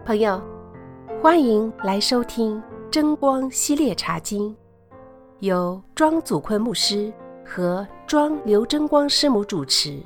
朋友，欢迎来收听真光系列茶经，由庄祖坤牧师和庄刘真光师母主持。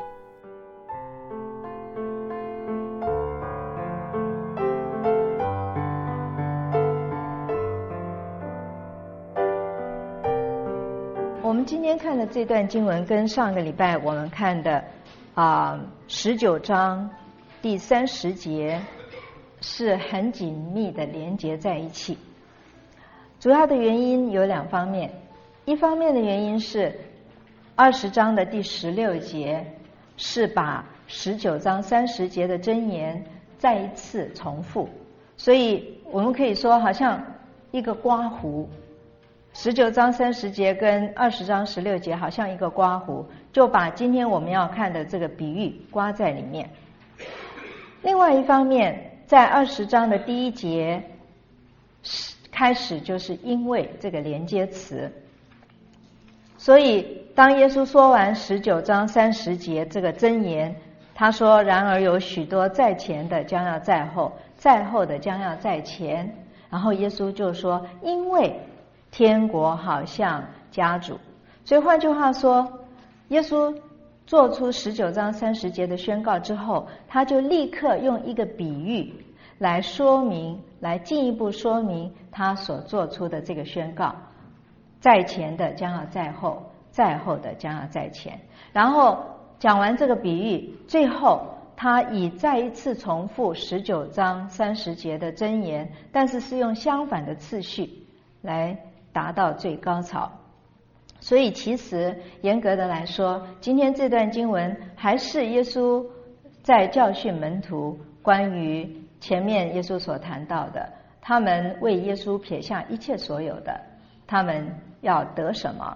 我们今天看的这段经文跟上个礼拜我们看的19章第30节是很紧密的连结在一起。主要的原因有两方面，一方面的原因是20章的第16节是把19章30节的箴言再一次重复，所以我们可以说好像一个刮胡，19章30节跟20章16节好像一个刮胡，就把今天我们要看的这个比喻刮在里面。另外一方面，在20章的第1节开始就是因为这个连接词，所以当耶稣说完19章30节这个箴言，他说然而有许多在前的将要在后，在后的将要在前，然后耶稣就说因为天国好像家主。所以换句话说，耶稣做出19章30节的宣告之后，他就立刻用一个比喻来说明，来进一步说明他所做出的这个宣告，在前的将要在后，在后的将要在前。然后讲完这个比喻，最后他以再一次重复19章30节的箴言，但是是用相反的次序来达到最高潮。所以其实严格的来说，今天这段经文还是耶稣在教训门徒关于前面耶稣所谈到的，他们为耶稣撇下一切所有的，他们要得什么？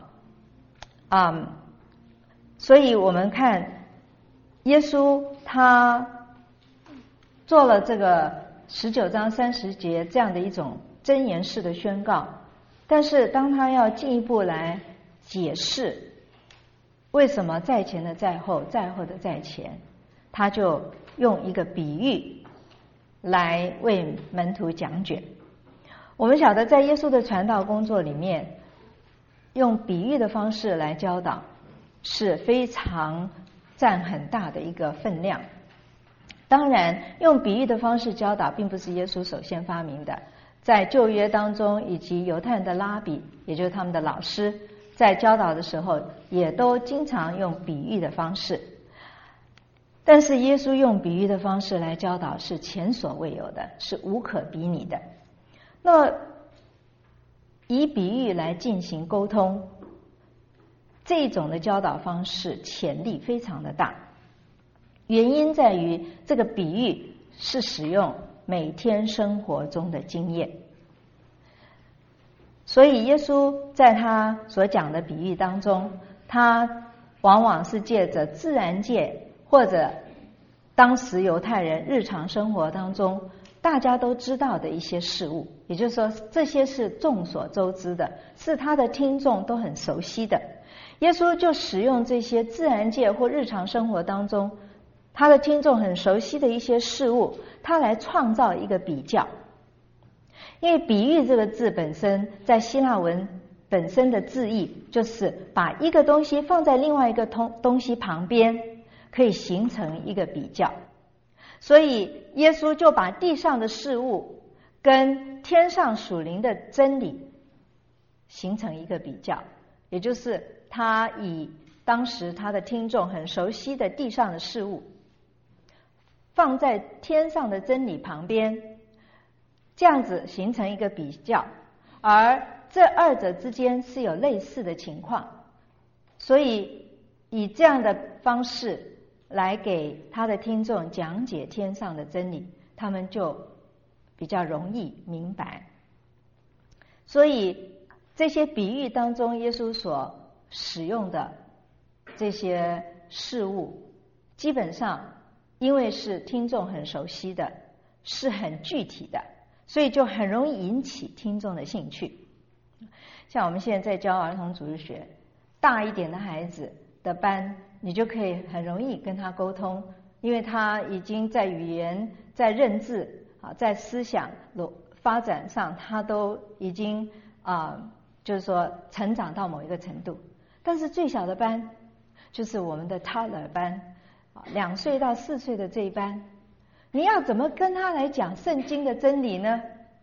所以我们看耶稣他做了这个19章30节这样的一种箴言式的宣告，但是当他要进一步来解释为什么在前的在后，在后的在前，他就用一个比喻来为门徒讲解。我们晓得在耶稣的传道工作里面，用比喻的方式来教导是非常占很大的一个分量。当然用比喻的方式教导并不是耶稣首先发明的，在旧约当中以及犹太人的拉比，也就是他们的老师，在教导的时候也都经常用比喻的方式。但是耶稣用比喻的方式来教导是前所未有的，是无可比拟的。那么以比喻来进行沟通，这种的教导方式潜力非常的大，原因在于这个比喻是使用每天生活中的经验。所以耶稣在他所讲的比喻当中，他往往是借着自然界或者当时犹太人日常生活当中大家都知道的一些事物，也就是说这些是众所周知的，是他的听众都很熟悉的。耶稣就使用这些自然界或日常生活当中他的听众很熟悉的一些事物，他来创造一个比较。因为比喻这个字本身在希腊文本身的字义就是把一个东西放在另外一个东西旁边，可以形成一个比较。所以耶稣就把地上的事物跟天上属灵的真理形成一个比较，也就是他以当时他的听众很熟悉的地上的事物放在天上的真理旁边，这样子形成一个比较，而这二者之间是有类似的情况，所以以这样的方式来给他的听众讲解天上的真理，他们就比较容易明白。所以这些比喻当中耶稣所使用的这些事物，基本上因为是听众很熟悉的，是很具体的，所以就很容易引起听众的兴趣。像我们现在在教儿童主日学，大一点的孩子的班，你就可以很容易跟他沟通，因为他已经在语言、在认字在思想发展上，他都已经就是说成长到某一个程度。但是最小的班就是我们的 toddler 班，2岁到4岁的这一班，你要怎么跟他来讲圣经的真理呢？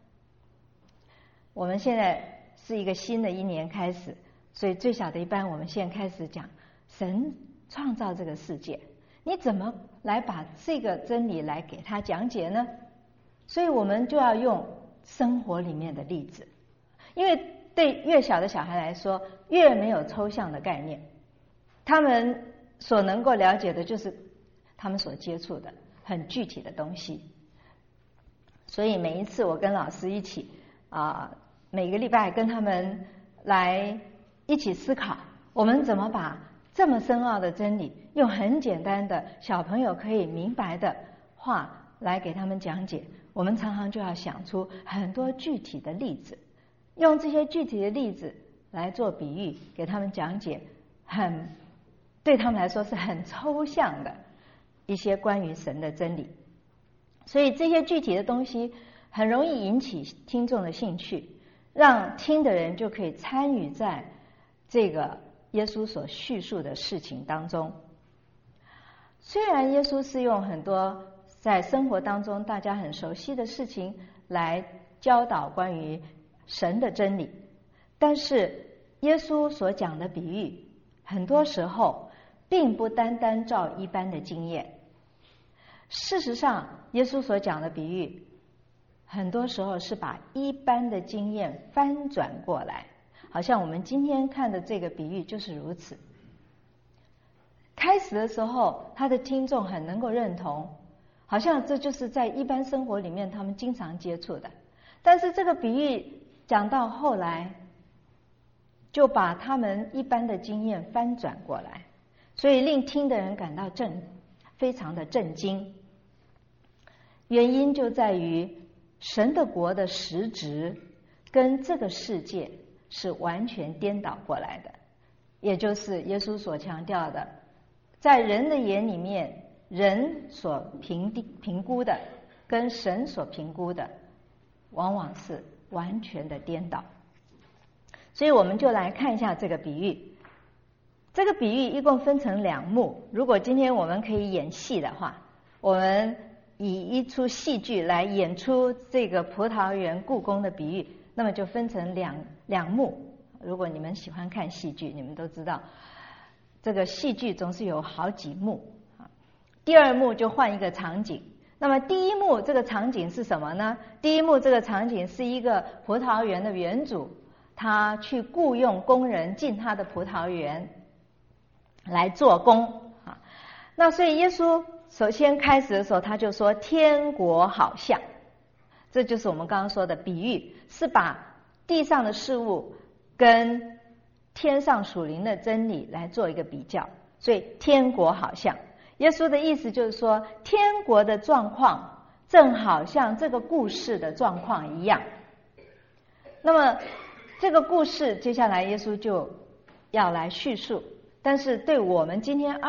我们现在是一个新的一年开始，所以最小的一班，我们现在开始讲神创造这个世界，你怎么来把这个真理来给他讲解呢？所以我们就要用生活里面的例子，因为对越小的小孩来说，越没有抽象的概念，他们所能够了解的就是他们所接触的很具体的东西。所以每一次我跟老师一起每个礼拜跟他们来一起思考，我们怎么把这么深奥的真理用很简单的小朋友可以明白的话来给他们讲解。我们常常就要想出很多具体的例子，用这些具体的例子来做比喻，给他们讲解对他们来说是很抽象的一些关于神的真理。所以这些具体的东西很容易引起听众的兴趣，让听的人就可以参与在这个耶稣所叙述的事情当中。虽然耶稣是用很多在生活当中大家很熟悉的事情来教导关于神的真理，但是耶稣所讲的比喻很多时候并不单单照一般的经验。事实上耶稣所讲的比喻很多时候是把一般的经验翻转过来，好像我们今天看的这个比喻就是如此。开始的时候他的听众很能够认同，好像这就是在一般生活里面他们经常接触的，但是这个比喻讲到后来就把他们一般的经验翻转过来，所以令听的人感到非常的震惊。原因就在于神的国的实质跟这个世界是完全颠倒过来的，也就是耶稣所强调的，在人的眼里面，人所评估的跟神所评估的往往是完全的颠倒。所以我们就来看一下这个比喻。这个比喻一共分成2幕，如果今天我们可以演戏的话，我们以一出戏剧来演出这个葡萄园故宫的比喻，那么就分成两幕。如果你们喜欢看戏剧，你们都知道这个戏剧总是有好几幕。第2幕就换一个场景，那么第1幕这个场景是什么呢？第1幕这个场景是一个葡萄园的园主，他去雇佣工人进他的葡萄园来做工。那所以耶稣首先开始的时候他就说天国好像，这就是我们刚刚说的比喻，是把地上的事物跟天上属灵的真理来做一个比较。所以天国好像，耶稣的意思就是说天国的状况正好像这个故事的状况一样。那么这个故事接下来耶稣就要来叙述，但是对我们今天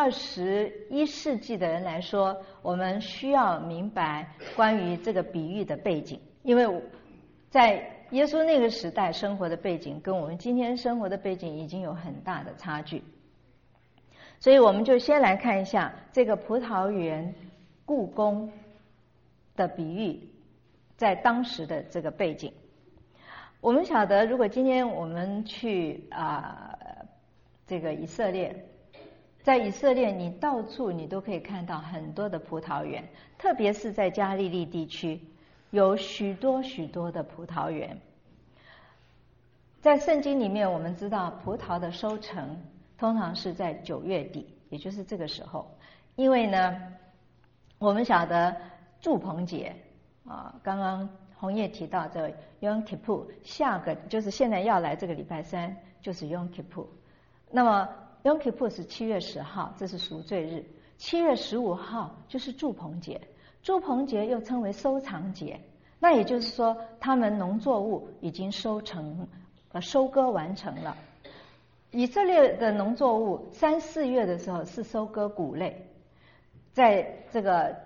21世纪的人来说，我们需要明白关于这个比喻的背景，因为在耶稣那个时代生活的背景跟我们今天生活的背景已经有很大的差距。所以我们就先来看一下这个葡萄园故宫的比喻在当时的这个背景。我们晓得，如果今天我们去这个以色列，在以色列你到处你都可以看到很多的葡萄园，特别是在加利利地区有许多许多的葡萄园。在圣经里面我们知道葡萄的收成通常是在9月底，也就是这个时候。因为呢我们晓得住棚节刚刚红叶提到这 Yom Kippur， 下个就是现在要来这个礼拜3就是 Yom Kippur。那么 Yom Kippur 是7月10号，这是赎罪日。7月15号就是住棚节，住棚节又称为收藏节。那也就是说他们农作物已经收割完成了。以色列的农作物3、4月的时候是收割谷类，在这个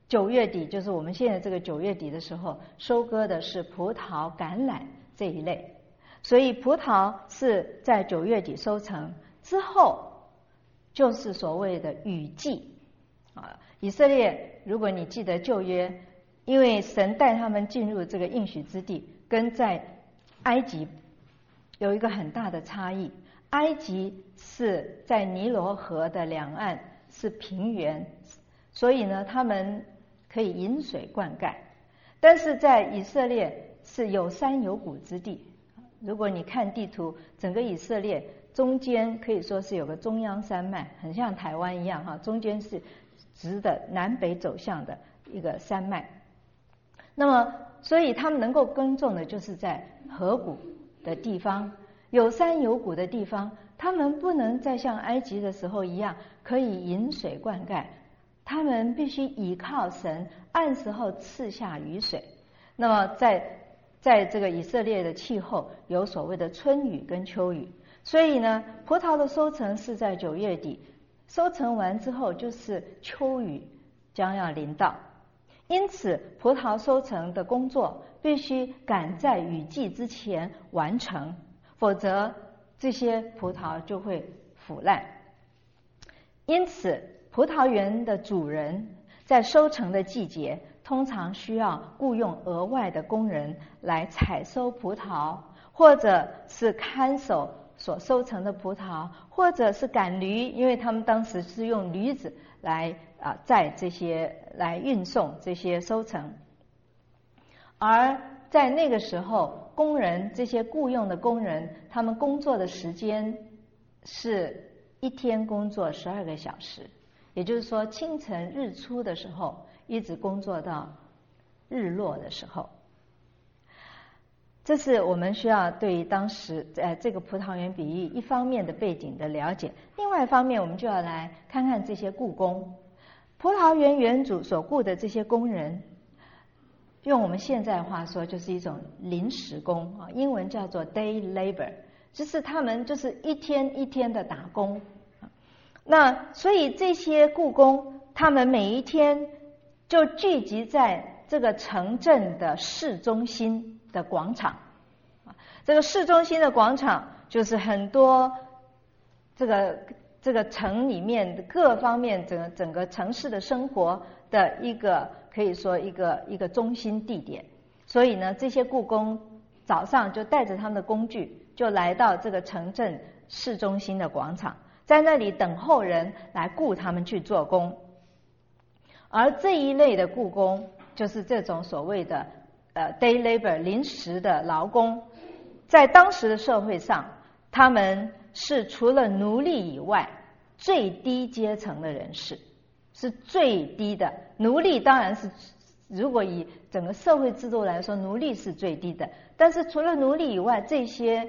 9月底，就是我们现在这个9月底的时候，收割的是葡萄、橄榄这一类。所以葡萄是在9月底收成之后，就是所谓的雨季啊。以色列，如果你记得旧约，因为神带他们进入这个应许之地，跟在埃及有一个很大的差异。埃及是在尼罗河的两岸，是平原，所以呢，他们可以引水灌溉。但是在以色列是有山有谷之地。如果你看地图，整个以色列中间可以说是有个中央山脉，很像台湾一样哈，中间是直的南北走向的一个山脉。那么，所以他们能够耕种的就是在河谷的地方，有山有谷的地方，他们不能再像埃及的时候一样可以引水灌溉，他们必须依靠神按时候赐下雨水。那么在这个以色列的气候有所谓的春雨跟秋雨，所以呢，葡萄的收成是在9月底，收成完之后就是秋雨将要临到，因此葡萄收成的工作必须赶在雨季之前完成，否则这些葡萄就会腐烂。因此葡萄园的主人在收成的季节通常需要雇用额外的工人来采收葡萄，或者是看守所收成的葡萄，或者是赶驴，因为他们当时是用驴子来载这些，来运送这些收成。而在那个时候，工人，这些雇用的工人，他们工作的时间是一天工作12个小时，也就是说清晨日出的时候一直工作到日落的时候。这是我们需要对于当时这个葡萄园比喻一方面的背景的了解，另外一方面我们就要来看看这些雇工。葡萄园园主所雇的这些工人，用我们现在话说就是一种临时工啊，英文叫做 day labor， 就是他们就是一天一天的打工。那所以这些雇工，他们每一天就聚集在这个城镇的市中心的广场。这个市中心的广场就是很多这个城里面各方面整个城市的生活的一个，可以说一个中心地点。所以呢，这些雇工早上就带着他们的工具，就来到这个城镇市中心的广场，在那里等候人来雇他们去做工。而这一类的雇工，就是这种所谓的day labor 临时的劳工，在当时的社会上，他们是除了奴隶以外最低阶层的人士，是最低的。奴隶当然是，如果以整个社会制度来说，奴隶是最低的，但是除了奴隶以外，这些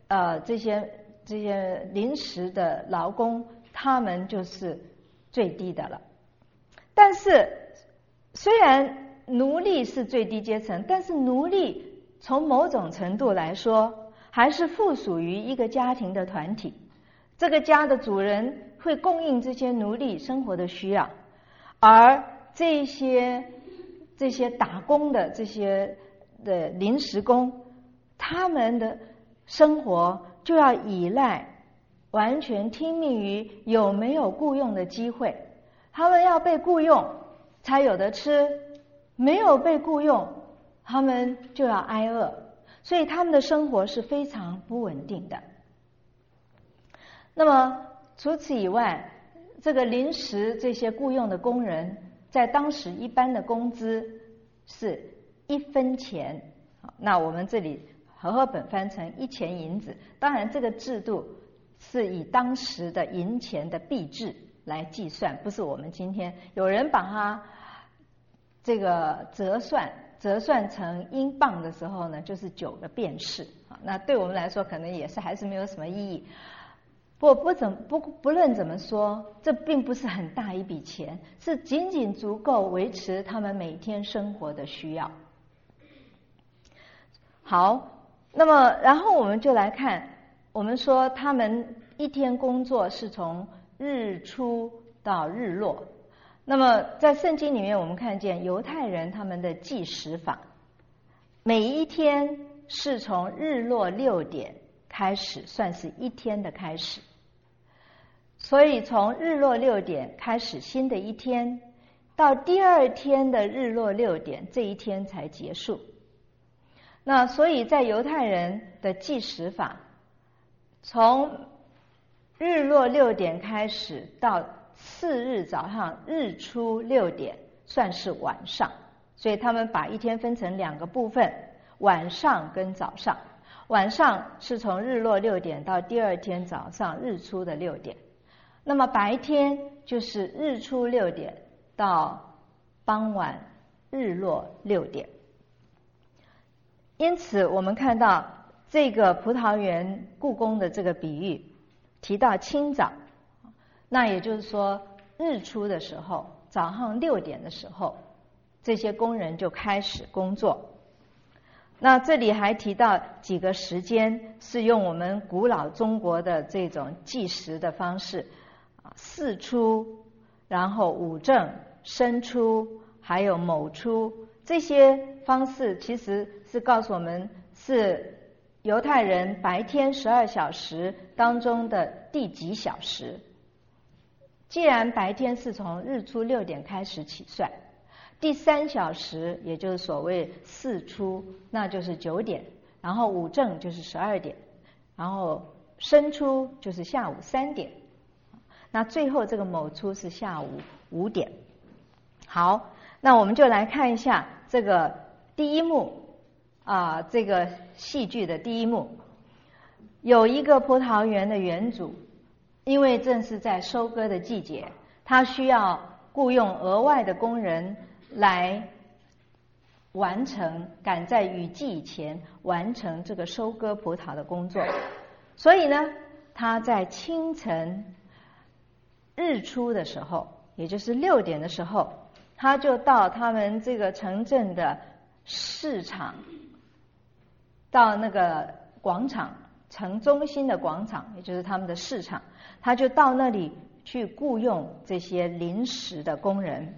临时的劳工，他们就是最低的了。但是虽然奴隶是最低阶层，但是奴隶从某种程度来说还是附属于一个家庭的团体，这个家的主人会供应这些奴隶生活的需要，而这些打工的这些的临时工，他们的生活就要依赖，完全听命于有没有雇佣的机会。他们要被雇佣才有得吃，没有被雇佣，他们就要挨饿，所以他们的生活是非常不稳定的。那么除此以外，这个临时这些雇佣的工人，在当时一般的工资是1分钱，那我们这里和本翻成1钱银子。当然这个制度是以当时的银钱的币制来计算，不是我们今天有人把它这个折算成英镑的时候呢，就是9个便士。那对我们来说可能也是还是没有什么意义。不论怎么说，这并不是很大一笔钱，是仅仅足够维持他们每天生活的需要。好，那么然后我们就来看，我们说他们一天工作是从日出到日落， 那么在圣经里面，我们看见犹太人他们的计时法，每一天是从日落6点开始，算是一天的开始。所以从日落6点开始新的一天，到第二天的日落6点，这一天才结束。那所以在犹太人的计时法，从日落6点开始到次日早上日出6点算是晚上，所以他们把一天分成2个部分，晚上跟早上。晚上是从日落6点到第二天早上日出的6点，那么白天就是日出6点到傍晚日落6点。因此我们看到这个葡萄园故宫的这个比喻提到清早，那也就是说日出的时候，早上6点的时候，这些工人就开始工作。那这里还提到几个时间是用我们古老中国的这种计时的方式，巳出，然后午正、申出，还有卯出，这些方式其实是告诉我们是犹太人白天12小时当中的第几小时。既然白天是从日出6点开始起算，第3小时也就是所谓巳出，那就是9点，然后午正就是12点，然后申出就是下午3点，那最后这个卯出是下午5点。好，那我们就来看一下这个第一幕这个戏剧的第一幕。有一个葡萄园的园主，因为正是在收割的季节，他需要雇用额外的工人来完成，赶在雨季以前完成这个收割葡萄的工作。所以呢，他在清晨日出的时候，也就是6点的时候，他就到他们这个城镇的市场，到那个广场，城中心的广场，也就是他们的市场，他就到那里去雇用这些临时的工人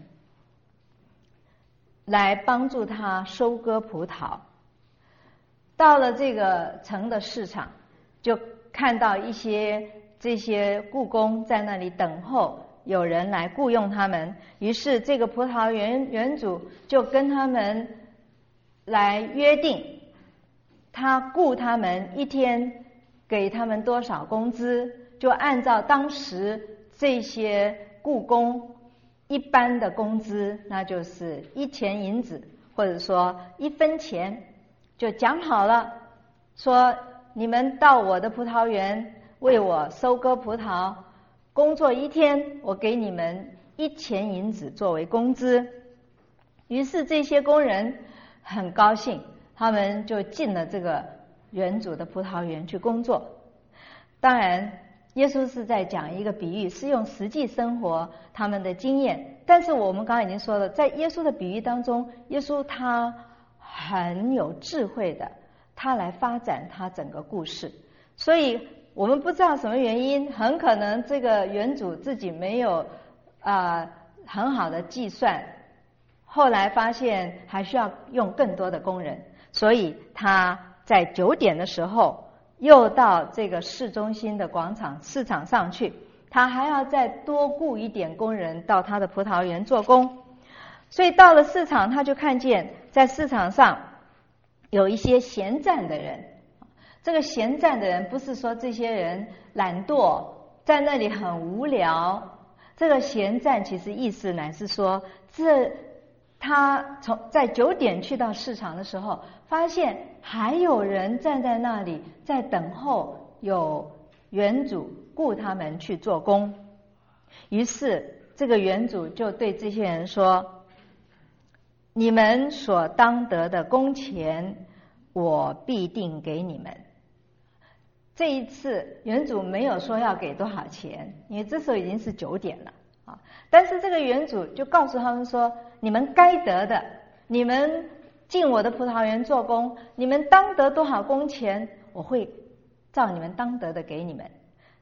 来帮助他收割葡萄。到了这个城的市场，就看到这些雇工在那里等候有人来雇用他们，于是这个葡萄园主就跟他们来约定，他雇他们一天给他们多少工资，就按照当时这些雇工一般的工资，那就是1钱银子，或者说1分钱，就讲好了，说你们到我的葡萄园为我收割葡萄，工作1天，我给你们1钱银子作为工资。于是这些工人很高兴，他们就进了这个园主的葡萄园去工作。当然耶稣是在讲一个比喻，是用实际生活他们的经验，但是我们刚才已经说了，在耶稣的比喻当中，耶稣他很有智慧的，他来发展他整个故事。所以我们不知道什么原因，很可能这个园主自己没有很好的计算，后来发现还需要用更多的工人，所以他在9点的时候又到这个市中心的市场上去，他还要再多雇一点工人到他的葡萄园做工。所以到了市场，他就看见在市场上有一些闲站的人。这个闲站的人不是说这些人懒惰在那里很无聊，这个闲站其实意思乃是说，他在9点去到市场的时候，发现还有人站在那里在等候有园主雇他们去做工。于是这个园主就对这些人说，你们所当得的工钱我必定给你们。这一次园主没有说要给多少钱，因为这时候已经是9点了啊。但是这个园主就告诉他们说，你们该得的，你们进我的葡萄园做工，你们当得多少工钱，我会照你们当得的给你们。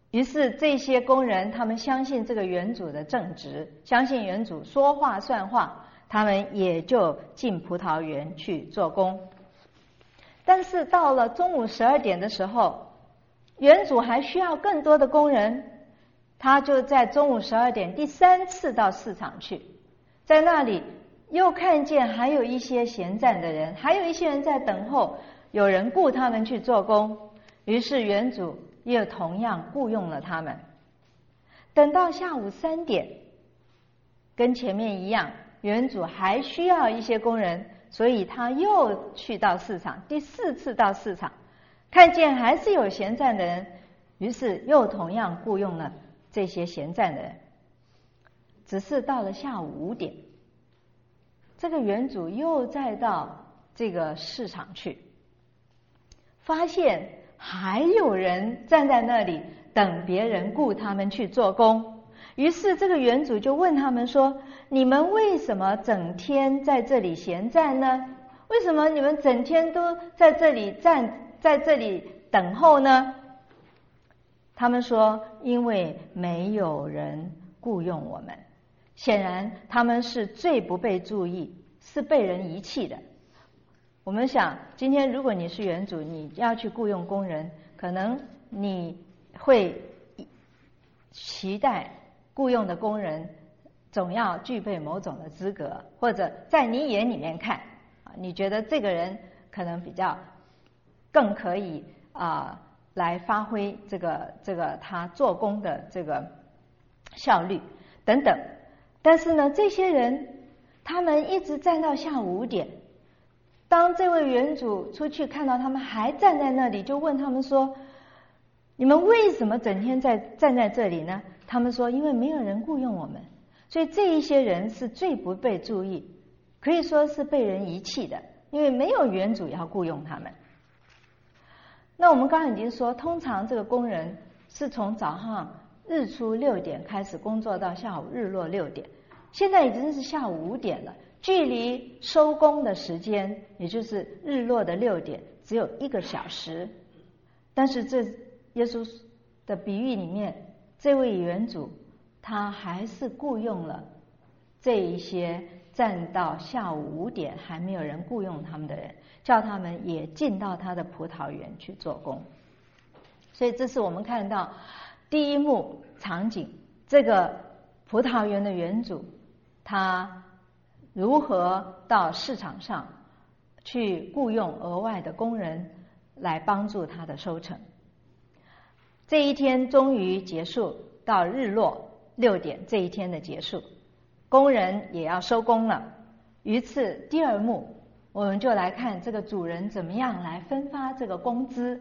于是这些工人他们相信这个园主的正直，相信园主说话算话，他们也就进葡萄园去做工。但是到了中午12点的时候，园主还需要更多的工人，他就在中午12点第3次到市场去，在那里又看见还有一些闲站的人，还有一些人在等候有人雇他们去做工，于是园主又同样雇佣了他们。等到下午3点，跟前面一样，园主还需要一些工人，所以他又去到市场，第4次到市场，看见还是有闲站的人，于是又同样雇佣了这些闲站的人。只是到了下午5点，这个园主又再到这个市场去，发现还有人站在那里等别人雇他们去做工。于是这个园主就问他们说，你们为什么整天在这里闲站呢？为什么你们整天都在这里在这里等候呢？他们说，因为没有人雇佣我们。显然他们是最不被注意，是被人遗弃的。我们想，今天如果你是园主，你要去雇佣工人，可能你会期待雇佣的工人总要具备某种的资格，或者在你眼里面看，你觉得这个人可能比较更可以来发挥这个他做工的这个效率等等。但是呢，这些人他们一直站到下午5点。当这位园主出去看到他们还站在那里，就问他们说，你们为什么整天站在这里呢？他们说，因为没有人雇佣我们。所以这一些人是最不被注意，可以说是被人遗弃的，因为没有园主要雇佣他们。那我们刚刚已经说，通常这个工人是从早上日出6点开始工作到下午日落6点，现在已经是下午5点了，距离收工的时间，也就是日落的6点，只有1个小时。但是这耶稣的比喻里面，这位园主他还是雇佣了这一些站到下午5点还没有人雇佣他们的人，叫他们也进到他的葡萄园去做工。所以这是我们看到第一幕场景，这个葡萄园的园主他如何到市场上去雇佣额外的工人来帮助他的收成。这一天终于结束，到日落6点这一天的结束，工人也要收工了。于是第2幕我们就来看这个主人怎么样来分发这个工资。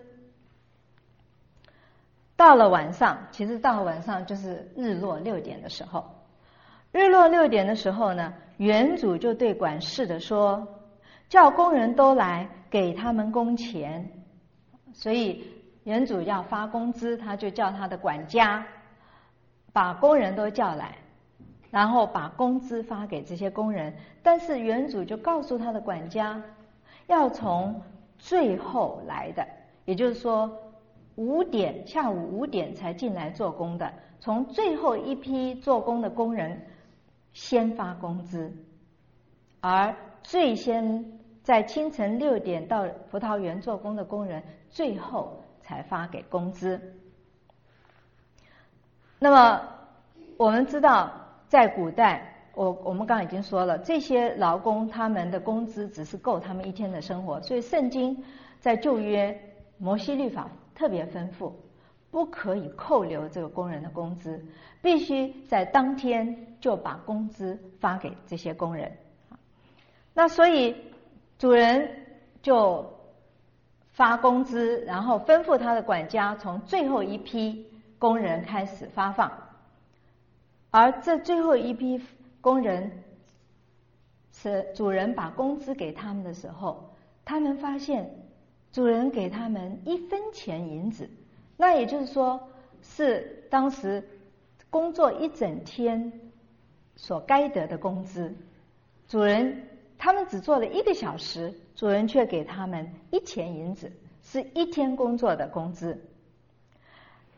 到了晚上，其实到了晚上就是日落6点的时候，日落6点的时候呢，园主就对管事的说，叫工人都来给他们工钱。所以园主要发工资，他就叫他的管家把工人都叫来，然后把工资发给这些工人。但是园主就告诉他的管家，要从最后来的，也就是说下午5点才进来做工的，从最后一批做工的工人先发工资，而最先在清晨6点到葡萄园做工的工人最后才发给工资。那么我们知道在古代，我们刚刚已经说了，这些劳工他们的工资只是够他们1天的生活，所以圣经在旧约摩西律法特别吩咐，不可以扣留这个工人的工资，必须在当天就把工资发给这些工人。那所以主人就发工资，然后吩咐他的管家从最后一批工人开始发放。而这最后一批工人是主人把工资给他们的时候，他们发现主人给他们1分钱银子，那也就是说是当时工作1整天所该得的工资。主人他们只做了1个小时，主人却给他们1钱银子，是1天工作的工资。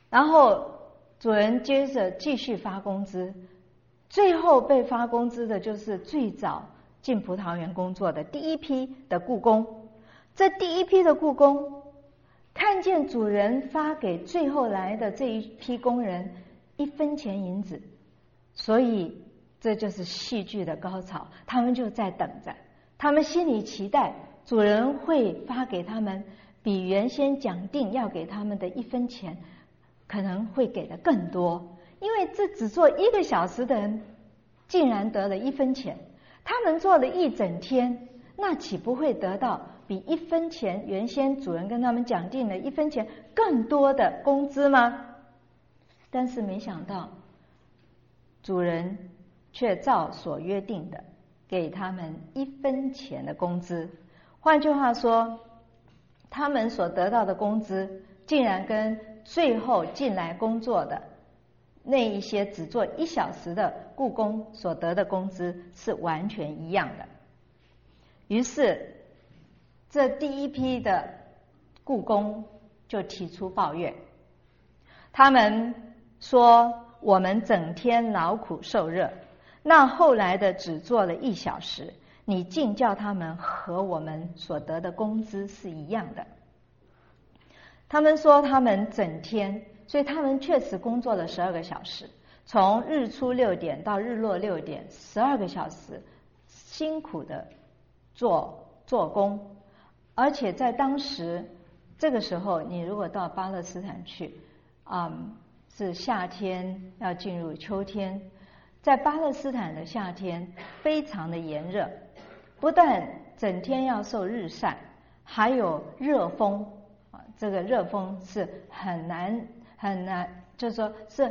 然后主人接着继续发工资，最后被发工资的就是最早进葡萄园工作的第一批的雇工。这第一批的雇工看见主人发给最后来的这一批工人1分钱银子，所以这就是戏剧的高潮，他们就在等着，他们心里期待主人会发给他们比原先讲定要给他们的1分钱可能会给的更多，因为这只做1个小时的人竟然得了1分钱，他们做了1整天，那岂不会得到比1分钱原先主人跟他们讲定的1分钱更多的工资吗？但是没想到主人却照所约定的给他们1分钱的工资。换句话说，他们所得到的工资竟然跟最后进来工作的那一些只做1小时的雇工所得的工资是完全一样的。于是这第一批的雇工就提出抱怨，他们说我们整天劳苦受热，那后来的只做了1小时，你竟叫他们和我们所得的工资是一样的。他们说他们整天，所以他们确实工作了12个小时，从日出6点到日落6点，12个小时辛苦的做工。而且在当时这个时候，你如果到巴勒斯坦去，是夏天要进入秋天，在巴勒斯坦的夏天非常的炎热，不但整天要受日晒，还有热风。这个热风是很难，就是说是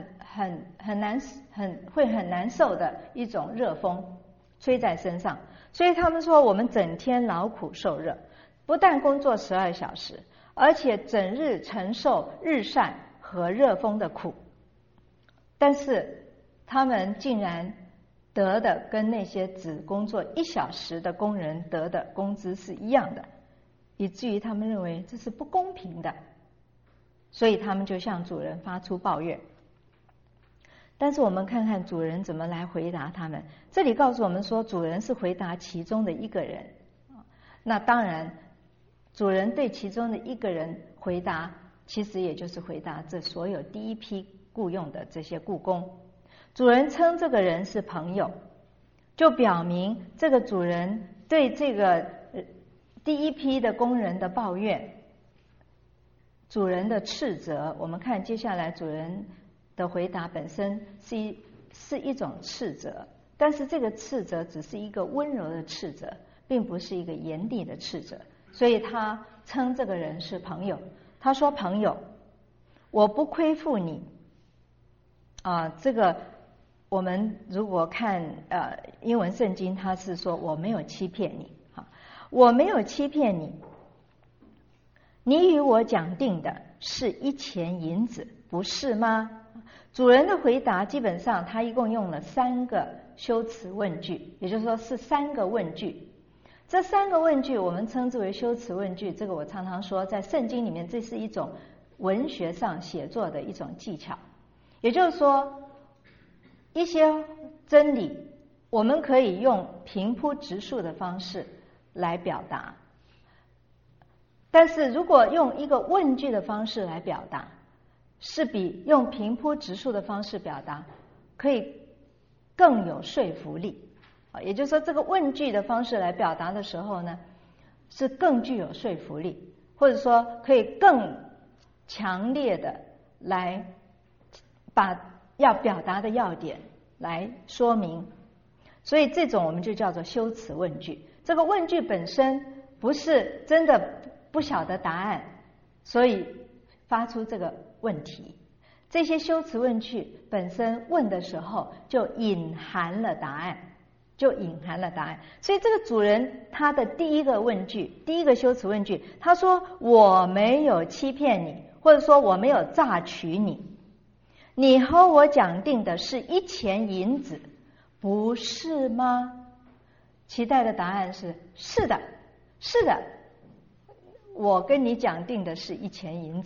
会很难受的一种热风吹在身上。所以他们说我们整天劳苦受热，不但工作12小时，而且整日承受日晒和热风的苦。但是他们竟然得的跟那些只工作1小时的工人得的工资是一样的，以至于他们认为这是不公平的，所以他们就向主人发出抱怨。但是我们看看主人怎么来回答他们。这里告诉我们说，主人是回答其中的一个人。那当然，主人对其中的一个人回答，其实也就是回答这所有第一批雇用的这些雇工。主人称这个人是朋友，就表明这个主人对这个第一批的工人的抱怨，主人的斥责。我们看接下来主人的回答本身是一种斥责，但是这个斥责只是一个温柔的斥责，并不是一个严厉的斥责，所以他称这个人是朋友。他说：朋友，我不亏负你。这个我们如果看英文圣经，他是说我没有欺骗你，我没有欺骗你，你与我讲定的是1钱银子，不是吗？主人的回答基本上他一共用了3个修辞问句，也就是说是3个问句。这3个问句我们称之为修辞问句。这个我常常说，在圣经里面这是一种文学上写作的一种技巧。也就是说，一些真理我们可以用平铺直述的方式来表达，但是如果用一个问句的方式来表达，是比用平铺直述的方式表达可以更有说服力。也就是说，这个问句的方式来表达的时候呢，是更具有说服力，或者说可以更强烈的来把要表达的要点来说明。所以这种我们就叫做修辞问句。这个问句本身不是真的不晓得答案，所以发出这个问题。这些修辞问句本身问的时候就隐含了答案，所以这个主人他的第一个问句，第一个修辞问句，他说我没有欺骗你，或者说我没有榨取你，你和我讲定的是1钱银子，不是吗？期待的答案是是的，我跟你讲定的是1钱银子。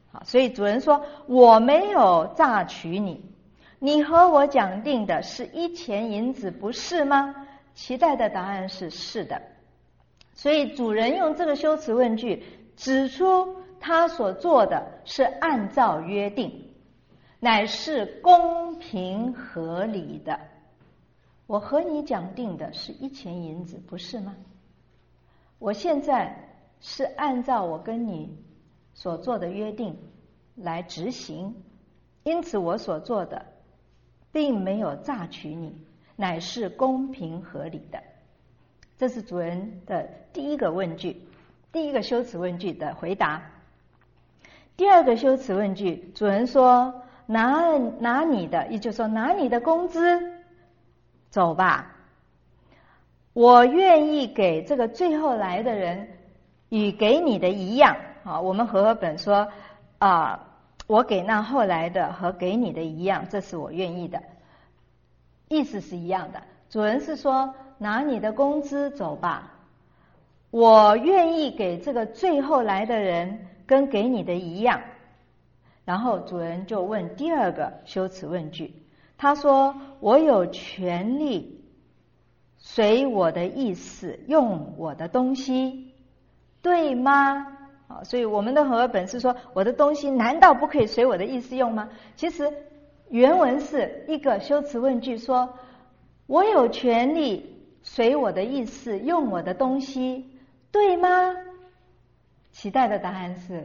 所以主人说我没有诈取你，你和我讲定的是1钱银子，不是吗？期待的答案是是的。所以主人用这个修辞问句指出他所做的是按照约定，乃是公平合理的。我和你讲定的是1钱银子，不是吗？我现在是按照我跟你所做的约定来执行，因此我所做的并没有诈取你，乃是公平合理的。这是主人的第一个问句，第一个修辞问句的回答。第二个修辞问句，主人说拿你的，也就是说拿你的工资走吧，我愿意给这个最后来的人与给你的一样。我们和合本说我给那后来的和给你的一样，这是我愿意的，意思是一样的。主人是说拿你的工资走吧，我愿意给这个最后来的人跟给你的一样。然后主人就问第二个修辞问句，他说我有权利随我的意思用我的东西，对吗？所以我们的和合本是说我的东西难道不可以随我的意思用吗？其实原文是一个修辞问句，说我有权利随我的意思用我的东西，对吗？期待的答案是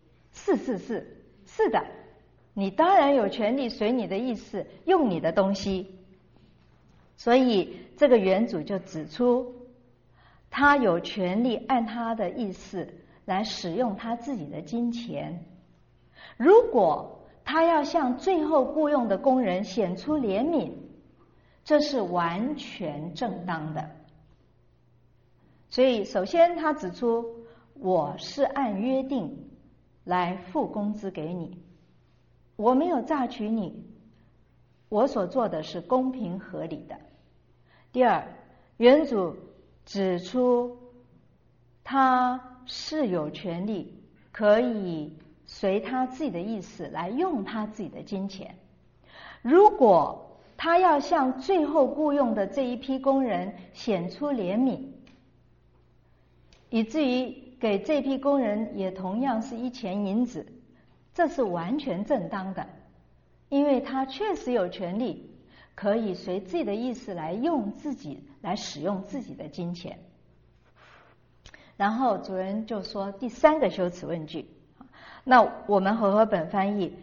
是的，你当然有权利随你的意思用你的东西。所以这个原主就指出他有权利按他的意思来使用他自己的金钱。如果他要向最后雇用的工人显出怜悯，这是完全正当的。所以首先他指出我是按约定来付工资给你，我没有诈取你，我所做的是公平合理的。第二，原主指出他是有权利可以随他自己的意思来用他自己的金钱。如果他要向最后雇用的这一批工人显出怜悯，以至于给这批工人也同样是1钱银子，这是完全正当的，因为他确实有权利可以随自己的意思来使用自己的金钱。然后主人就说第三个修辞问句，那我们和合本翻译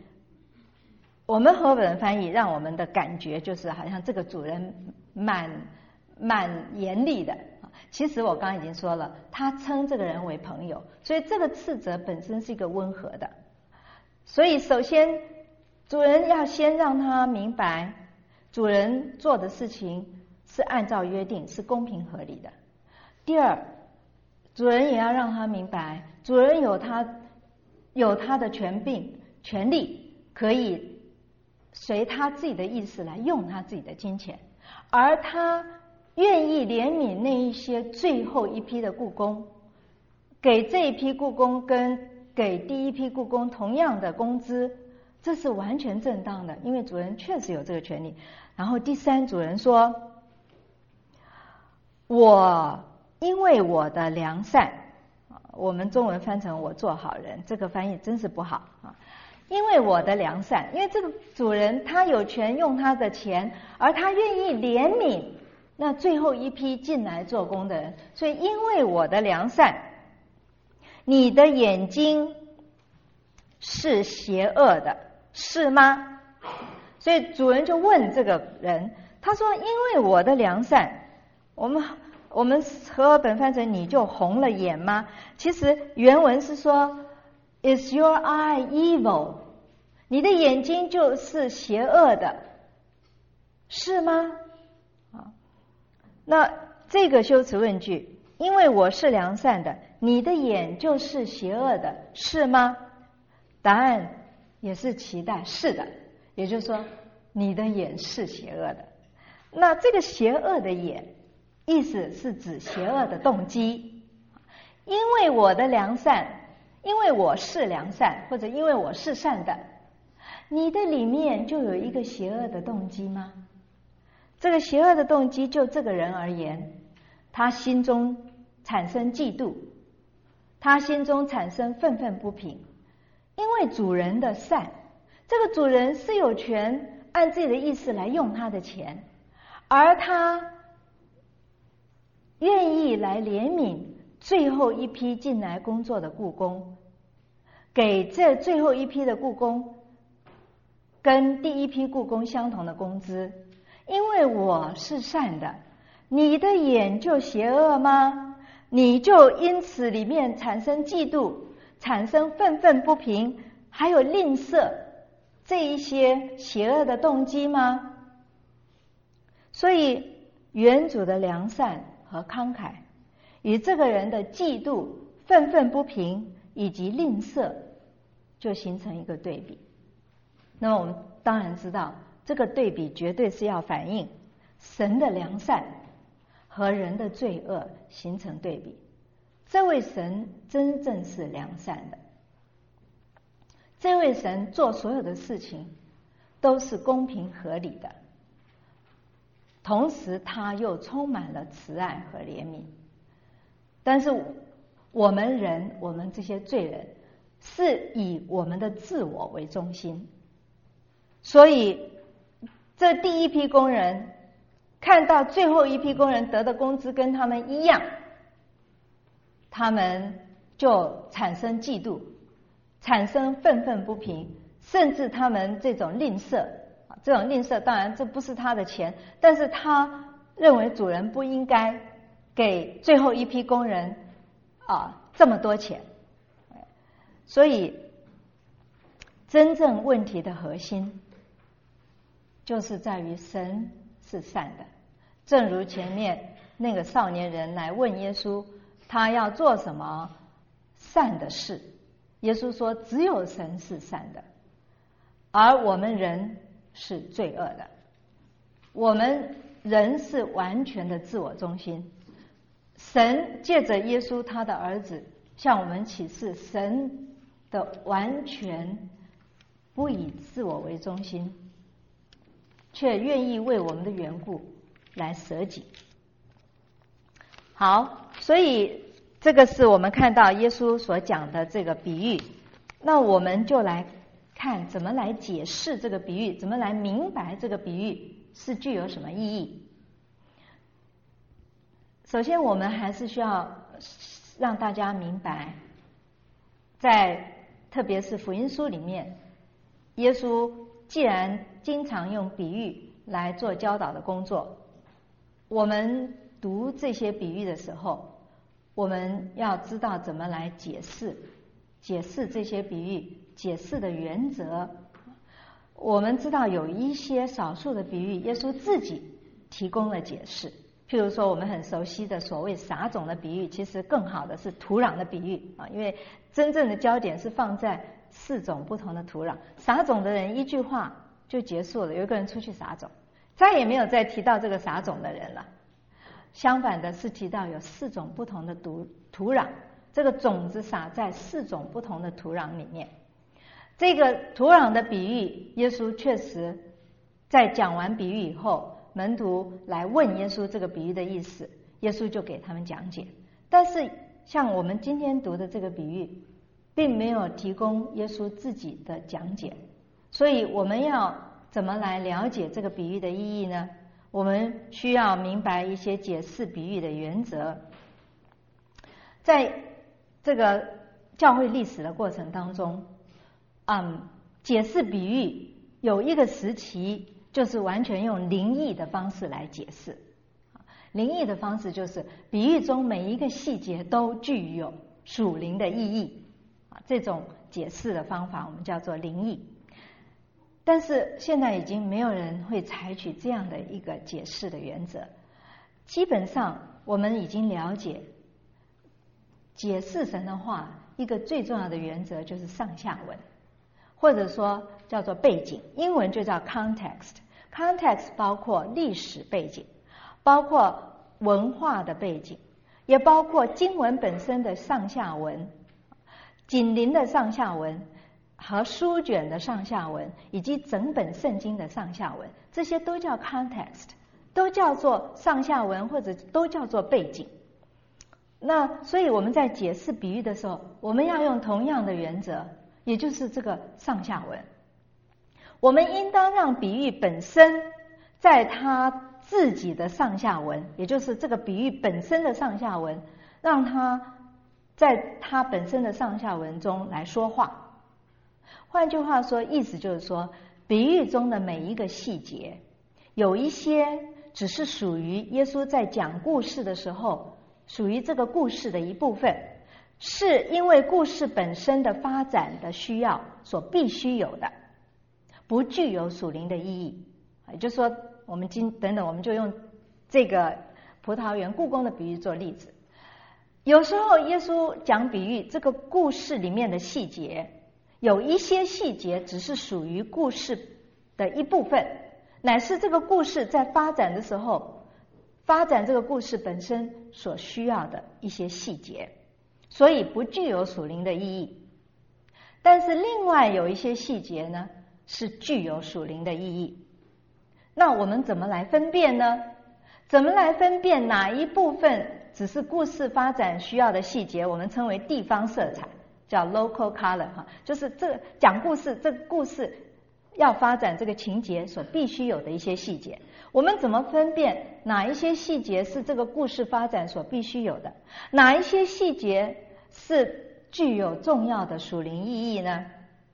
让我们的感觉就是好像这个主人蛮严厉的。其实我刚刚已经说了，他称这个人为朋友，所以这个斥责本身是一个温和的。所以首先主人要先让他明白主人做的事情是按照约定，是公平合理的。第二，主人也要让他明白主人有他的权利可以随他自己的意思来用他自己的金钱，而他愿意怜悯那一些最后一批的雇工，给这一批雇工跟给第一批雇工同样的工资，这是完全正当的，因为主人确实有这个权利。然后第三，主人说因为我的良善，我们中文翻成我做好人，这个翻译真是不好啊。因为我的良善，因为这个主人他有权用他的钱，而他愿意怜悯那最后一批进来做工的人，所以因为我的良善，你的眼睛是邪恶的，是吗？所以主人就问这个人，他说因为我的良善，我们和合本翻成你就红了眼吗？其实原文是说 Is your eye evil？ 你的眼睛就是邪恶的，是吗？那这个修辞问句，因为我是良善的，你的眼就是邪恶的，是吗？答案也是期待是的，也就是说你的眼是邪恶的。那这个邪恶的眼意思是指邪恶的动机。因为我的良善， 因为我是良善，或者因为我是善的，你的里面就有一个邪恶的动机吗？这个邪恶的动机就这个人而言，他心中产生嫉妒，他心中产生愤愤不平，因为主人的善，这个主人是有权按自己的意思来用他的钱，而他愿意来怜悯最后一批进来工作的雇工，给这最后一批的雇工跟第一批雇工相同的工资。因为我是善的，你的眼就邪恶吗？你就因此里面产生嫉妒，产生愤愤不平，还有吝啬这一些邪恶的动机吗？所以原主的良善和慷慨与这个人的嫉妒、愤愤不平以及吝啬就形成一个对比。那么我们当然知道，这个对比绝对是要反映神的良善和人的罪恶形成对比。这位神真正是良善的，这位神做所有的事情都是公平合理的，同时他又充满了慈爱和怜悯。但是我们人，我们这些罪人是以我们的自我为中心，所以这第一批工人看到最后一批工人得的工资跟他们一样，他们就产生嫉妒，产生愤愤不平，甚至他们这种吝啬。这种吝啬当然这不是他的钱，但是他认为主人不应该给最后一批工人这么多钱。所以真正问题的核心就是在于神是善的。正如前面那个少年人来问耶稣，他要做什么善的事，耶稣说只有神是善的，而我们人是罪恶的。我们人是完全的自我中心，神借着耶稣他的儿子向我们启示神的完全不以自我为中心，却愿意为我们的缘故来舍己。好，所以这个是我们看到耶稣所讲的这个比喻。那我们就来看怎么来解释这个比喻，怎么来明白这个比喻是具有什么意义。首先我们还是需要让大家明白，在特别是福音书里面，耶稣既然经常用比喻来做教导的工作，我们读这些比喻的时候，我们要知道怎么来解释这些比喻，解释的原则。我们知道有一些少数的比喻耶稣自己提供了解释，譬如说我们很熟悉的所谓撒种的比喻，其实更好的是土壤的比喻因为真正的焦点是放在4种不同的土壤。撒种的人一句话就结束了，有一个人出去撒种，再也没有再提到这个撒种的人了。相反的是提到有4种不同的土壤，这个种子撒在4种不同的土壤里面。这个土壤的比喻，耶稣确实在讲完比喻以后，门徒来问耶稣这个比喻的意思，耶稣就给他们讲解。但是像我们今天读的这个比喻，并没有提供耶稣自己的讲解，所以我们要怎么来了解这个比喻的意义呢？我们需要明白一些解释比喻的原则。在这个教会历史的过程当中，解释比喻有一个时期就是完全用灵异的方式来解释。灵异的方式就是比喻中每一个细节都具有属灵的意义，这种解释的方法我们叫做灵异。但是现在已经没有人会采取这样的一个解释的原则。基本上我们已经了解，解释神的话一个最重要的原则就是上下文，或者说叫做背景，英文就叫 context。context 包括历史背景，包括文化的背景，也包括经文本身的上下文。 紧邻的上下文和书卷的上下文，以及整本圣经的上下文，这些都叫 context， 都叫做上下文，或者都叫做背景。那所以我们在解释比喻的时候，我们要用同样的原则，也就是这个上下文。我们应当让比喻本身在它自己的上下文，也就是这个比喻本身的上下文，让它在它本身的上下文中来说话。换句话说，意思就是说，比喻中的每一个细节，有一些只是属于耶稣在讲故事的时候，属于这个故事的一部分，是因为故事本身的发展的需要所必须有的，不具有属灵的意义。也就是说，我们我们就用这个葡萄园故宫的比喻做例子。有时候耶稣讲比喻，这个故事里面的细节，有一些细节只是属于故事的一部分，乃是这个故事在发展的时候，发展这个故事本身所需要的一些细节，所以不具有属灵的意义。但是另外有一些细节呢，是具有属灵的意义。那我们怎么来分辨呢？怎么来分辨哪一部分只是故事发展需要的细节，我们称为地方色彩，叫 local color， 就是这讲故事，这个故事要发展这个情节所必须有的一些细节。我们怎么分辨哪一些细节是这个故事发展所必须有的，哪一些细节是具有重要的属灵意义呢？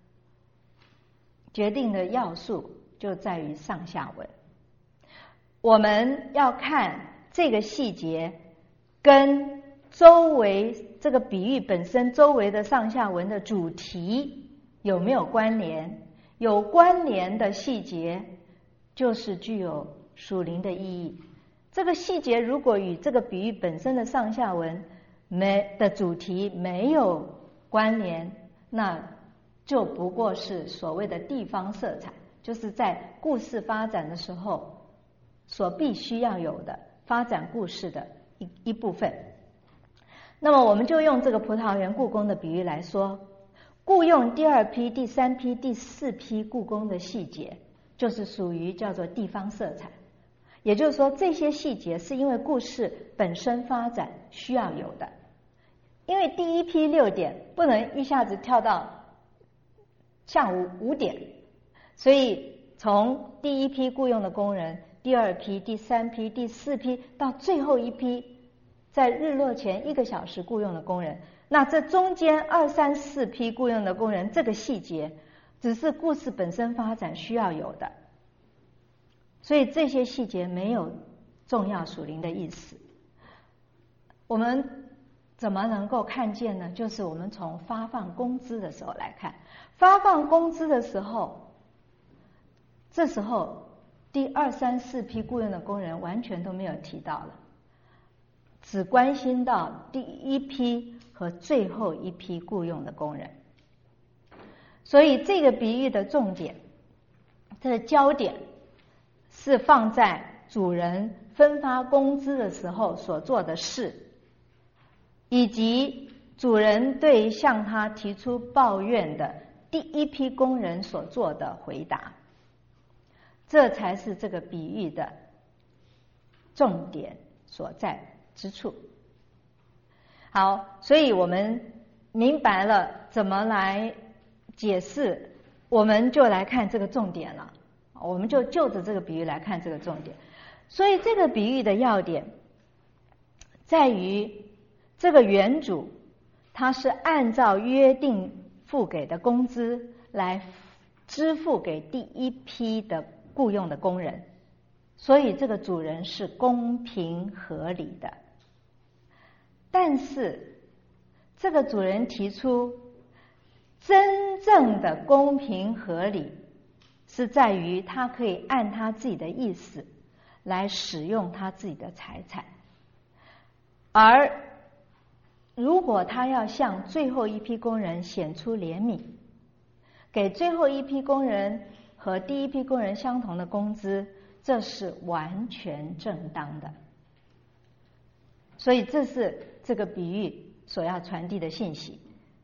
决定的要素就在于上下文。我们要看这个细节跟周围这个比喻本身周围的上下文的主题有没有关联，有关联的细节就是具有属灵的意义。这个细节如果与这个比喻本身的上下文的主题没有关联，那就不过是所谓的地方色彩，就是在故事发展的时候所必须要有的发展故事的一部分。那么我们就用这个葡萄园故宫的比喻来说，雇用第二批、第三批、第四批故宫的细节，就是属于叫做地方色彩。也就是说，这些细节是因为故事本身发展需要有的。因为第一批6点不能一下子跳到下午5点，所以从第一批雇用的工人，第二批、第三批、第四批，到最后一批在日落前1个小时雇用的工人，那这中间2、3、4批雇用的工人，这个细节只是故事本身发展需要有的，所以这些细节没有重要属灵的意思。我们怎么能够看见呢？就是我们从发放工资的时候来看，发放工资的时候，这时候第2、3、4批雇用的工人完全都没有提到了，只关心到第一批和最后一批雇用的工人。所以这个比喻的重点，这个焦点是放在主人分发工资的时候所做的事，以及主人对向他提出抱怨的第一批工人所做的回答，这才是这个比喻的重点所在之处。好，所以我们明白了怎么来解释，我们就来看这个重点了。我们就就着这个比喻来看这个重点。所以这个比喻的要点在于，这个园主他是按照约定付给的工资来支付给第一批的雇用的工人，所以这个主人是公平合理的。但是这个主人提出，真正的公平合理是在于他可以按他自己的意思来使用他自己的财产，而如果他要向最后一批工人显出怜悯，给最后一批工人和第一批工人相同的工资，这是完全正当的。所以这是这个比喻所要传递的信息。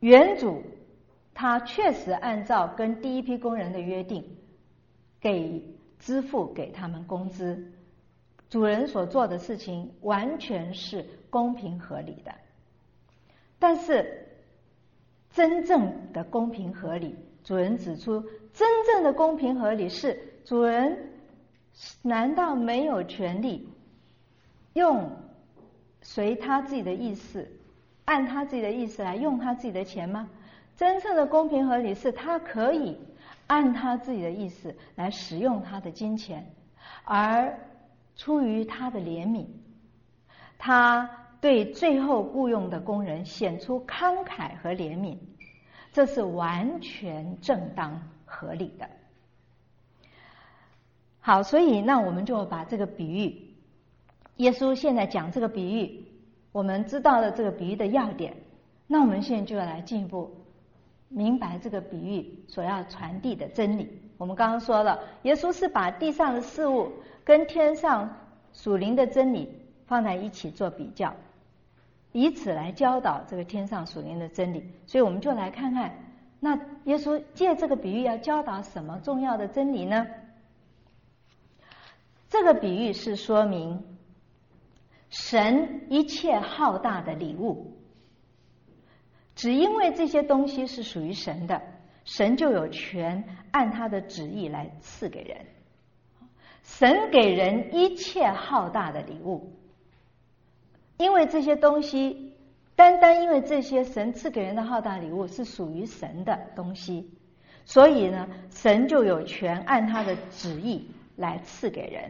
原主他确实按照跟第一批工人的约定，支付给他们工资，主人所做的事情完全是公平合理的。但是真正的公平合理，主人指出，真正的公平合理是主人难道没有权利用随他自己的意思，按他自己的意思来用他自己的钱吗？真正的公平合理是他可以按他自己的意思来使用他的金钱，而出于他的怜悯，他对最后雇佣的工人显出慷慨和怜悯，这是完全正当合理的。好，所以那我们就把这个比喻，耶稣现在讲这个比喻，我们知道了这个比喻的要点，那我们现在就要来进一步明白这个比喻所要传递的真理。我们刚刚说了，耶稣是把地上的事物跟天上属灵的真理放在一起做比较，以此来教导这个天上属灵的真理。所以我们就来看看，那耶稣借这个比喻要教导什么重要的真理呢？这个比喻是说明神一切浩大的礼物，只因为这些东西是属于神的，神就有权按他的旨意来赐给人。神给人一切浩大的礼物，因为这些东西，单单因为这些神赐给人的浩大礼物是属于神的东西，所以呢，神就有权按他的旨意来赐给人。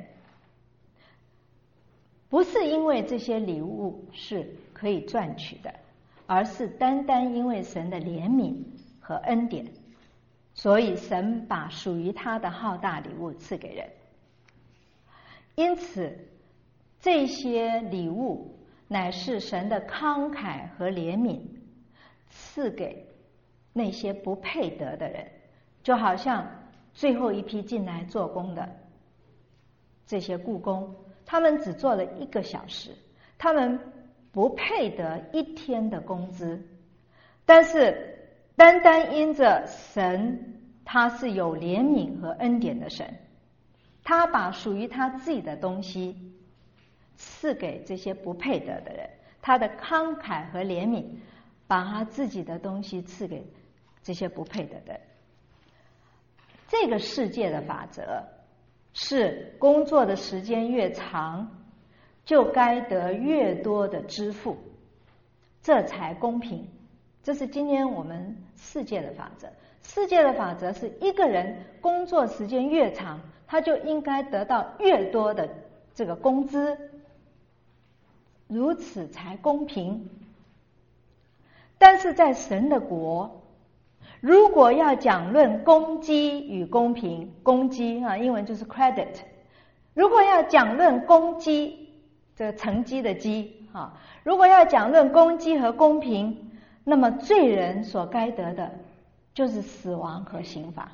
不是因为这些礼物是可以赚取的，而是单单因为神的怜悯和恩典，所以神把属于他的浩大礼物赐给人。因此这些礼物乃是神的慷慨和怜悯赐给那些不配得的人，就好像最后一批进来做工的这些雇工，他们只做了1个小时，他们不配得1天的工资，但是单单因着神他是有怜悯和恩典的神，他把属于他自己的东西赐给这些不配得的人，他的慷慨和怜悯把他自己的东西赐给这些不配得的人。这个世界的法则是工作的时间越长，就该得越多的支付，这才公平。这是今天我们世界的法则。世界的法则是一个人工作时间越长，他就应该得到越多的这个工资，如此才公平。但是在神的国，如果要讲论公鸡与公平，公鸡英文就是 credit， 如果要讲论公鸡，这个成绩的鸡如果要讲论公鸡和公平，那么罪人所该得的就是死亡和刑罚。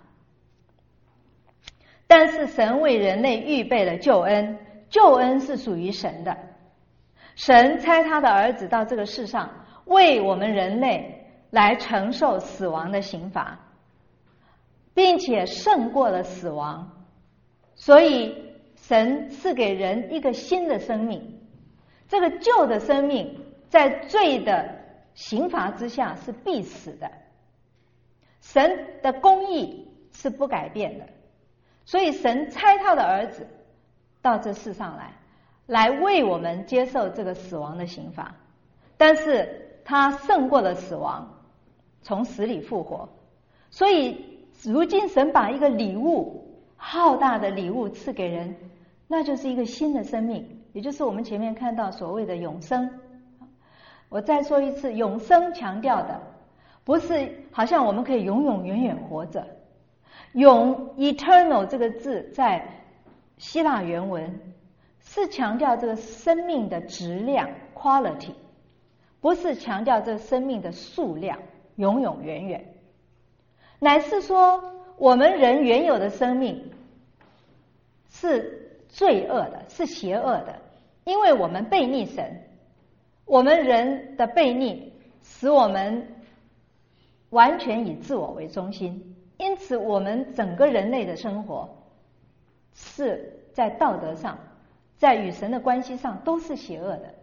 但是神为人类预备了救恩，救恩是属于神的。神差他的儿子到这个世上，为我们人类来承受死亡的刑罚，并且胜过了死亡，所以神赐给人一个新的生命。这个旧的生命在罪的刑罚之下是必死的，神的公义是不改变的，所以神差他的儿子到这世上来为我们接受这个死亡的刑罚，但是他胜过了死亡，从死里复活。所以如今神把一个礼物，浩大的礼物赐给人，那就是一个新的生命，也就是我们前面看到所谓的永生。我再说一次，永生强调的不是好像我们可以永永远远活着。永 eternal 这个字在希腊原文是强调这个生命的质量 quality， 不是强调这个生命的数量永永远远，乃是说我们人原有的生命是罪恶的，是邪恶的，因为我们悖逆神，我们人的悖逆使我们完全以自我为中心，因此我们整个人类的生活是在道德上，在与神的关系上都是邪恶的。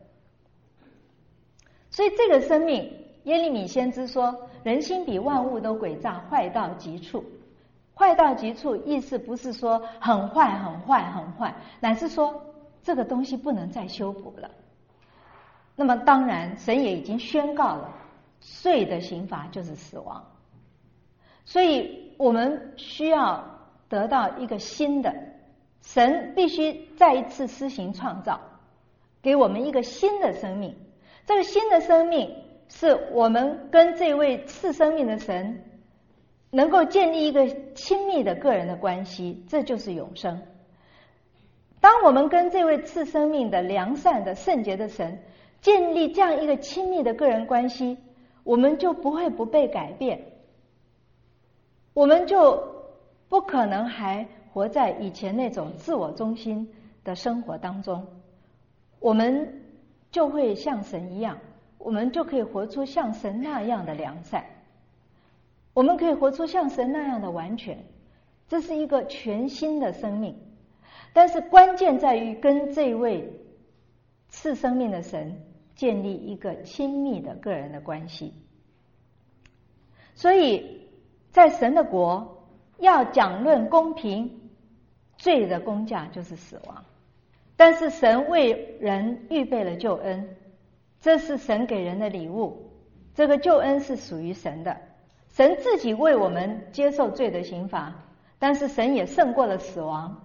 所以这个生命，耶利米先知说，人心比万物都诡诈，坏到极处。坏到极处，意思不是说很坏很坏很坏，乃是说这个东西不能再修补了。那么当然神也已经宣告了，罪的刑罚就是死亡。所以我们需要得到一个新的，神必须再一次施行创造，给我们一个新的生命。这个新的生命是我们跟这位赐生命的神能够建立一个亲密的个人的关系，这就是永生。当我们跟这位赐生命的良善的圣洁的神建立这样一个亲密的个人关系，我们就不会不被改变，我们就不可能还活在以前那种自我中心的生活当中，我们就会像神一样，我们就可以活出像神那样的良善，我们可以活出像神那样的完全，这是一个全新的生命。但是关键在于跟这位赐生命的神建立一个亲密的个人的关系。所以在神的国要讲论公平，罪的工价就是死亡。但是神为人预备了救恩，这是神给人的礼物，这个救恩是属于神的。神自己为我们接受罪的刑罚，但是神也胜过了死亡，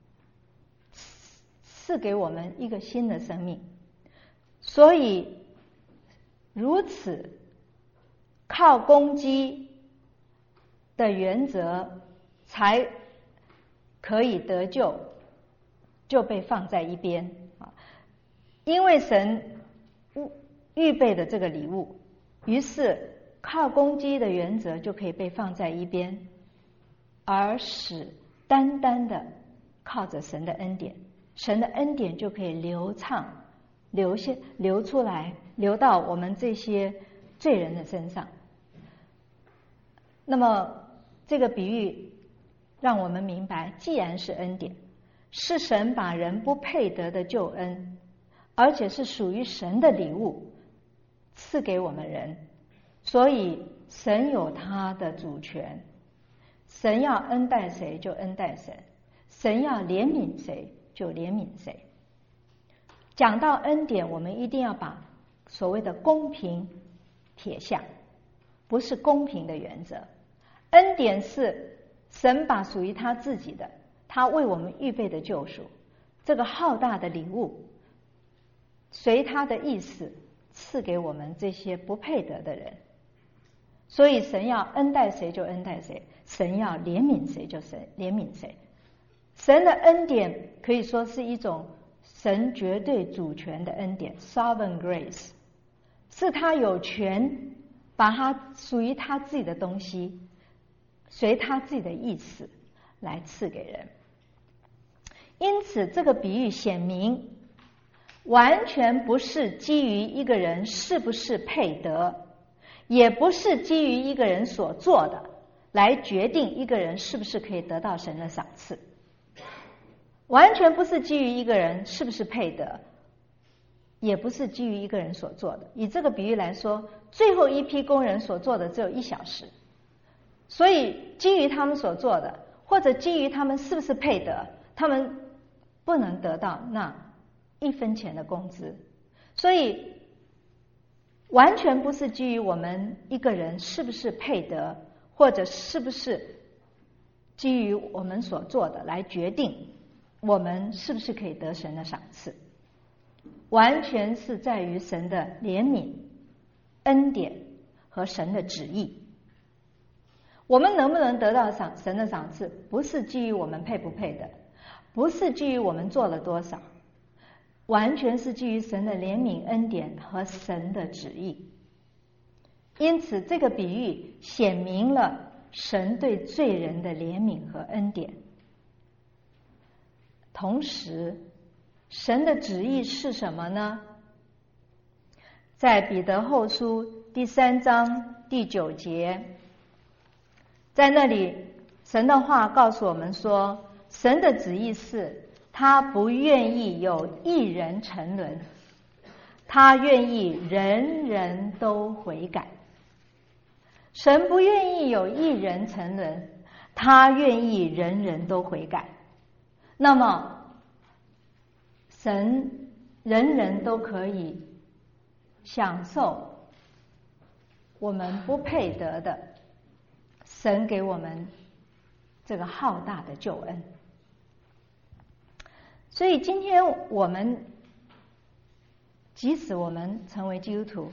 赐给我们一个新的生命。所以如此靠攻击的原则才可以得救，就被放在一边。因为神预备的这个礼物，于是靠攻击的原则就可以被放在一边，而使单单的靠着神的恩典，神的恩典就可以流畅流出来，流到我们这些罪人的身上。那么这个比喻让我们明白，既然是恩典，是神把人不配得的救恩，而且是属于神的礼物赐给我们人，所以神有他的主权，神要恩待谁就恩待谁，神要怜悯谁就怜悯谁。讲到恩典，我们一定要把所谓的公平撇下，不是公平的原则。恩典是神把属于他自己的，他为我们预备的救赎，这个浩大的礼物随他的意思赐给我们这些不配得的人。所以神要恩待谁就恩待谁，神要怜悯谁就怜悯谁。神的恩典可以说是一种神绝对主权的恩典 Sovereign Grace， 是他有权把他属于他自己的东西随他自己的意思来赐给人。因此这个比喻显明，完全不是基于一个人是不是配得，也不是基于一个人所做的来决定一个人是不是可以得到神的赏赐，完全不是基于一个人是不是配得，也不是基于一个人所做的。以这个比喻来说，最后一批工人所做的只有1小时，所以基于他们所做的，或者基于他们是不是配得，他们不能得到那1分钱的工资。所以完全不是基于我们一个人是不是配得，或者是不是基于我们所做的来决定我们是不是可以得神的赏赐，完全是在于神的怜悯、恩典和神的旨意。我们能不能得到神的赏赐，不是基于我们配不配的，不是基于我们做了多少，完全是基于神的怜悯、恩典和神的旨意。因此这个比喻显明了神对罪人的怜悯和恩典，同时神的旨意是什么呢？在彼得后书第3章第9节，在那里神的话告诉我们说，神的旨意是他不愿意有一人沉沦，他愿意人人都悔改。神不愿意有一人沉沦，他愿意人人都悔改。那么神人人都可以享受我们不配得的神给我们这个浩大的救恩。所以今天我们即使我们成为基督徒，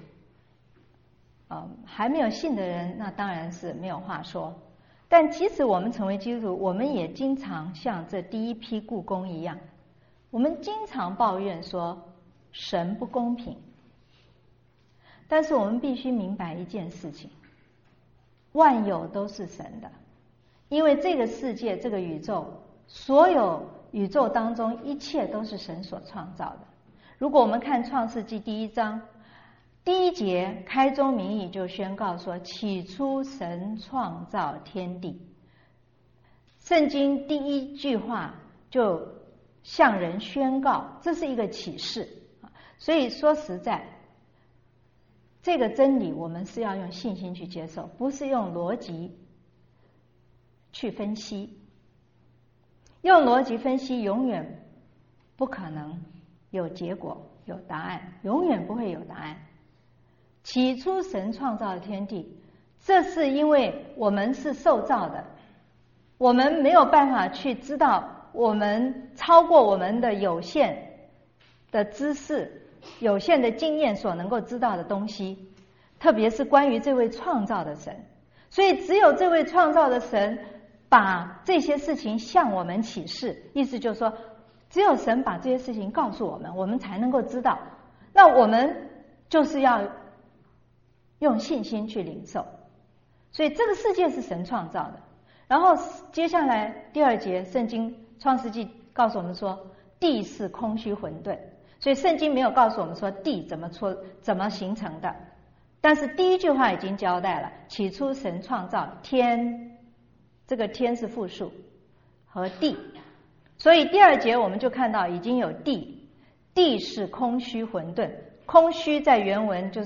还没有信的人，那当然是没有话说。但即使我们成为基督徒，我们也经常像这第一批雇工一样，我们经常抱怨说神不公平。但是我们必须明白一件事情，万有都是神的，因为这个世界，这个宇宙，所有宇宙当中一切都是神所创造的。如果我们看创世纪第1章第1节，开宗明义就宣告说，起初神创造天地。圣经第1句话就向人宣告，这是一个启示。所以说实在，这个真理我们是要用信心去接受，不是用逻辑去分析。用逻辑分析永远不可能有结果，有答案，永远不会有答案。起初神创造了天地，这是因为我们是受造的，我们没有办法去知道我们超过我们的有限的知识、有限的经验所能够知道的东西，特别是关于这位创造的神。所以只有这位创造的神把这些事情向我们启示，意思就是说，只有神把这些事情告诉我们，我们才能够知道。那我们就是要用信心去领受。所以这个世界是神创造的。然后接下来第2节，圣经创世纪告诉我们说，地是空虚混沌。所以圣经没有告诉我们说地怎么形成的，但是第1句话已经交代了，起初神创造天，这个天是复数，和地。所以第2节我们就看到已经有地，地是空虚混沌。空虚在原文就是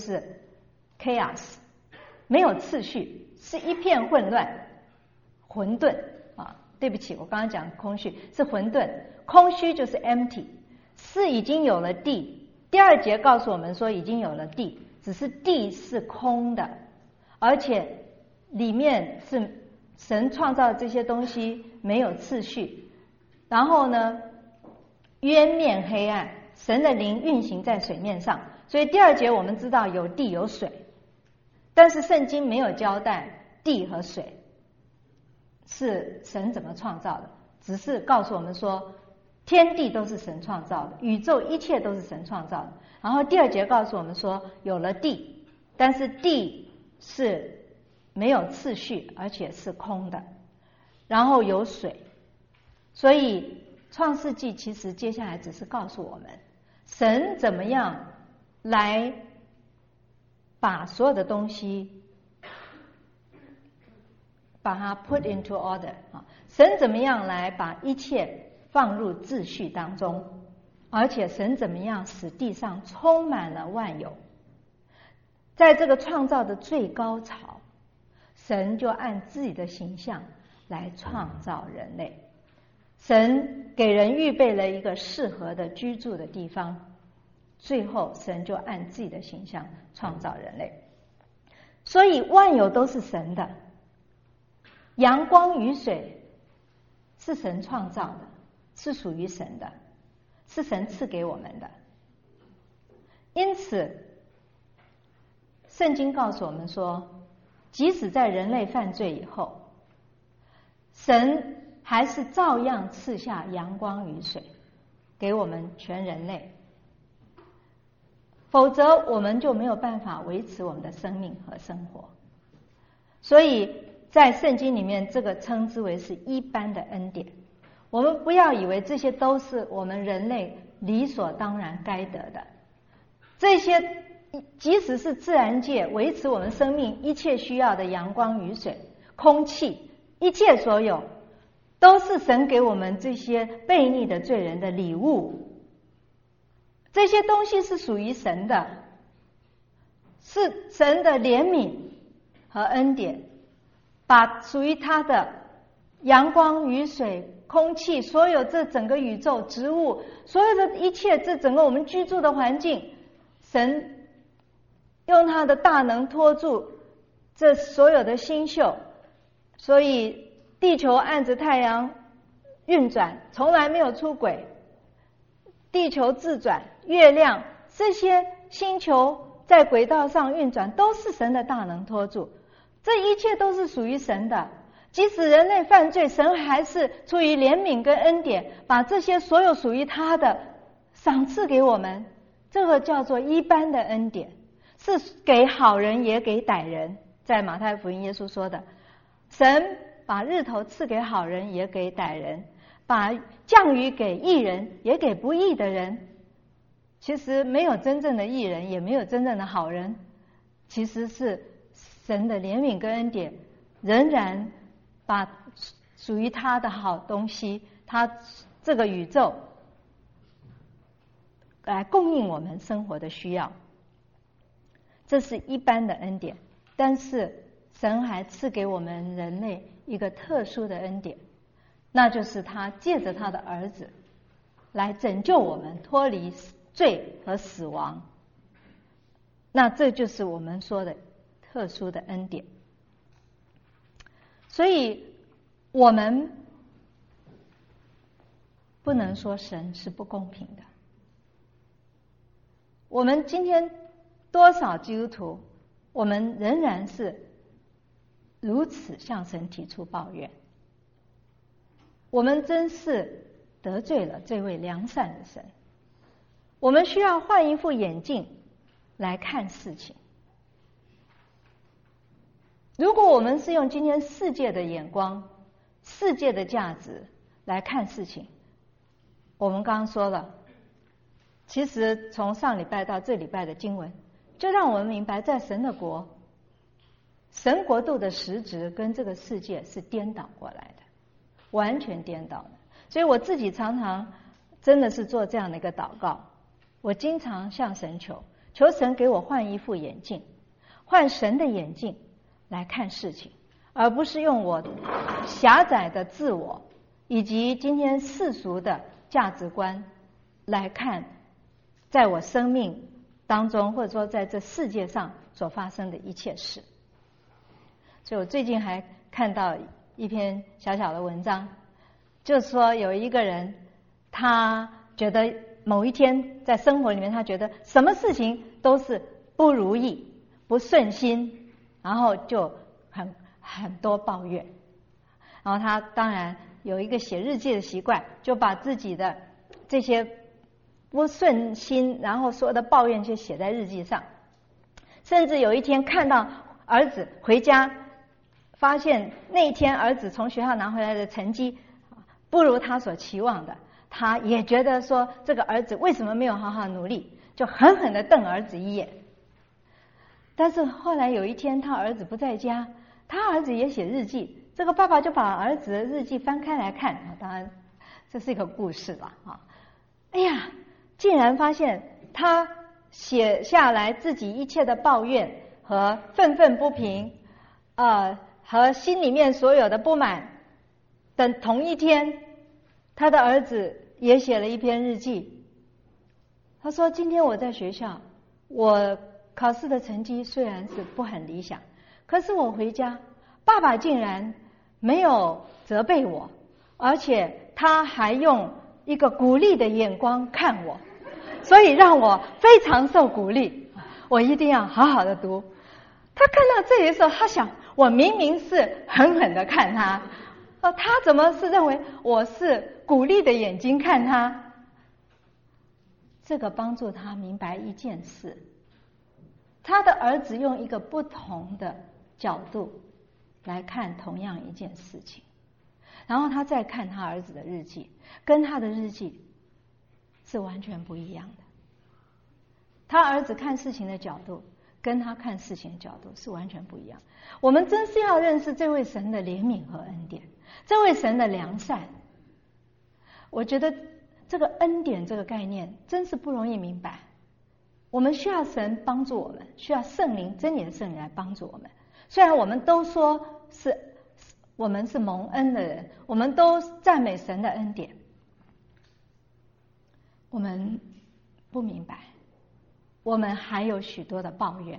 chaos， 没有次序，是一片混乱，混沌啊！对不起，我刚刚讲空虚是混沌，空虚就是 empty， 是已经有了地。第2节告诉我们说已经有了地，只是地是空的，而且里面是神创造的这些东西没有次序。然后呢，渊面黑暗，神的灵运行在水面上。所以第2节我们知道有地有水，但是圣经没有交代地和水是神怎么创造的，只是告诉我们说天地都是神创造的，宇宙一切都是神创造的。然后第2节告诉我们说有了地，但是地是没有次序，而且是空的，然后有水。所以创世纪其实接下来只是告诉我们神怎么样来把所有的东西把它 put into order， 神怎么样来把一切放入秩序当中，而且神怎么样使地上充满了万有。在这个创造的最高潮，神就按自己的形象来创造人类。神给人预备了一个适合的居住的地方，最后神就按自己的形象创造人类。所以万有都是神的，阳光雨水是神创造的，是属于神的，是神赐给我们的。因此圣经告诉我们说，即使在人类犯罪以后，神还是照样赐下阳光雨水给我们全人类，否则我们就没有办法维持我们的生命和生活。所以在圣经里面，这个称之为是一般的恩典。我们不要以为这些都是我们人类理所当然该得的，这些即使是自然界维持我们生命一切需要的阳光、雨水、空气，一切所有，都是神给我们这些悖逆的罪人的礼物。这些东西是属于神的，是神的怜悯和恩典，把属于他的阳光、雨水、空气，所有这整个宇宙、植物，所有的一切，这整个我们居住的环境，神用他的大能托住这所有的星宿，所以地球按着太阳运转，从来没有出轨。地球自转，月亮，这些星球在轨道上运转，都是神的大能托住。这一切都是属于神的。即使人类犯罪，神还是出于怜悯跟恩典，把这些所有属于他的赏赐给我们。这个叫做一般的恩典，是给好人也给歹人。在马太福音耶稣说的，神把日头赐给好人也给歹人，把降雨给义人也给不义的人。其实没有真正的义人，也没有真正的好人，其实是神的怜悯跟恩典仍然把属于他的好东西，他这个宇宙来供应我们生活的需要。这是一般的恩典，但是神还赐给我们人类一个特殊的恩典，那就是他借着他的儿子来拯救我们脱离罪和死亡。那这就是我们说的特殊的恩典。所以我们不能说神是不公平的。我们今天多少基督徒，我们仍然是如此向神提出抱怨。我们真是得罪了这位良善的神。我们需要换一副眼镜来看事情。如果我们是用今天世界的眼光、世界的价值来看事情，我们刚刚说了，其实从上礼拜到这礼拜的经文，就让我们明白，在神的国，神国度的实质跟这个世界是颠倒过来的，完全颠倒的。所以我自己常常真的是做这样的一个祷告，我经常向神求神给我换一副眼镜，换神的眼镜来看事情，而不是用我狭窄的自我以及今天世俗的价值观来看在我生命当中，或者说在这世界上所发生的一切事。所以我最近还看到一篇小小的文章，就是说有一个人，他觉得某一天在生活里面，他觉得什么事情都是不如意、不顺心，然后就很多抱怨。然后他当然有一个写日记的习惯，就把自己的这些不顺心，然后所有的抱怨就写在日记上。甚至有一天看到儿子回家，发现那一天儿子从学校拿回来的成绩不如他所期望的，他也觉得说这个儿子为什么没有好好努力，就狠狠地瞪儿子一眼。但是后来有一天他儿子不在家，他儿子也写日记，这个爸爸就把儿子的日记翻开来看，当然这是一个故事了啊。哎呀，竟然发现他写下来自己一切的抱怨和愤愤不平，和心里面所有的不满。等同一天，他的儿子也写了一篇日记。他说：“今天我在学校，我考试的成绩虽然是不很理想，可是我回家，爸爸竟然没有责备我，而且他还用一个鼓励的眼光看我，所以让我非常受鼓励。我一定要好好的读。”他看到这里的时候，他想，我明明是狠狠的看他，他怎么是认为我是鼓励的眼睛看他？这个帮助他明白一件事，他的儿子用一个不同的角度来看同样一件事情，然后他再看他儿子的日记，跟他的日记是完全不一样的。 他儿子看事情的角度跟他看事情的角度是完全不一样。我们真是要认识这位神的怜悯和恩典，这位神的良善。我觉得这个恩典这个概念真是不容易明白，我们需要神帮助我们，需要圣灵，真理的圣灵来帮助我们。虽然我们都说我们是蒙恩的人，我们都赞美神的恩典，我们不明白，我们还有许多的抱怨。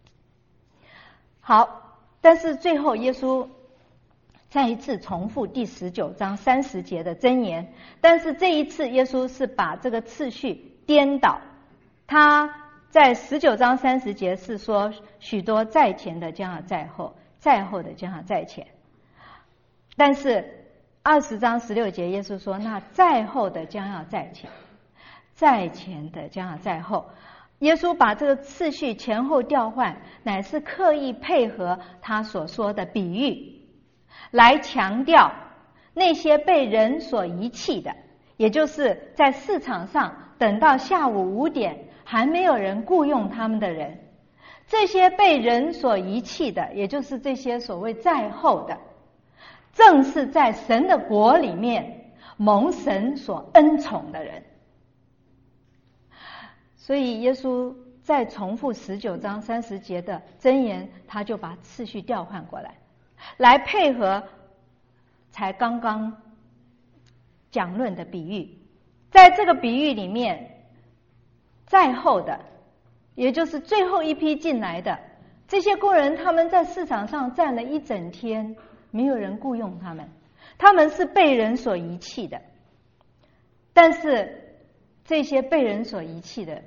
好，但是最后耶稣再一次重复第19章30节的箴言，但是这一次耶稣是把这个次序颠倒。他在19章30节是说，许多在前的将要在后，在后的将要在前。但是20章16节耶稣说，那在后的将要在前，在前的将要在后。耶稣把这个次序前后调换，乃是刻意配合他所说的比喻，来强调那些被人所遗弃的，也就是在市场上等到下午5点还没有人雇用他们的人。这些被人所遗弃的，也就是这些所谓在后的，正是在神的国里面蒙神所恩宠的人。所以耶稣再重复19章30节的箴言，他就把次序调换过来，来配合才刚刚讲论的比喻。在这个比喻里面，在后的，也就是最后一批进来的这些工人，他们在市场上站了一整天，没有人雇用他们，他们是被人所遗弃的。但是这些被人所遗弃的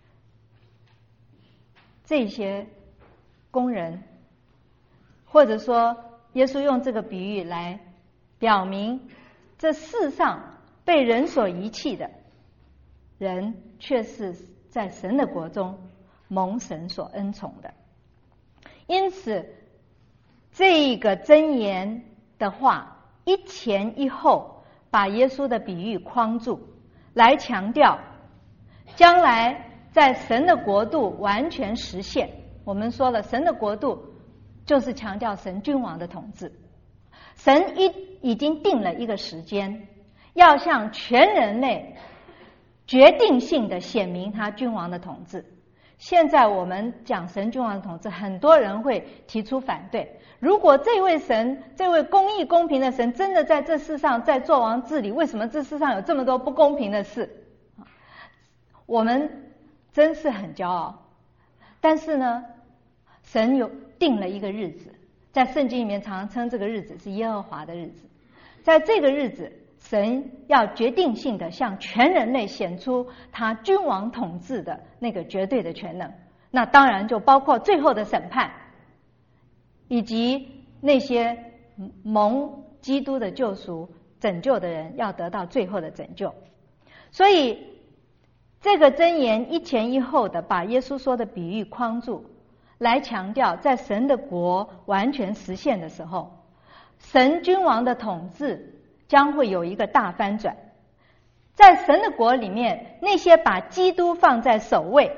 这些工人，或者说耶稣用这个比喻来表明，这世上被人所遗弃的人，却是在神的国中蒙神所恩宠的。因此这个箴言的话一前一后把耶稣的比喻框住，来强调将来在神的国度完全实现。我们说了，神的国度就是强调神君王的统治。神已经定了一个时间，要向全人类决定性的显明他君王的统治。现在我们讲神君王的统治，很多人会提出反对。如果这位神，这位公义公平的神真的在这世上在作王治理，为什么这世上有这么多不公平的事？我们真是很骄傲。但是呢，神有定了一个日子，在圣经里面常常称这个日子是耶和华的日子。在这个日子，神要决定性的向全人类显出他君王统治的那个绝对的权能。那当然就包括最后的审判，以及那些蒙基督的救赎拯救的人要得到最后的拯救。所以这个箴言一前一后的把耶稣说的比喻框住，来强调在神的国完全实现的时候，神君王的统治将会有一个大翻转。在神的国里面，那些把基督放在首位，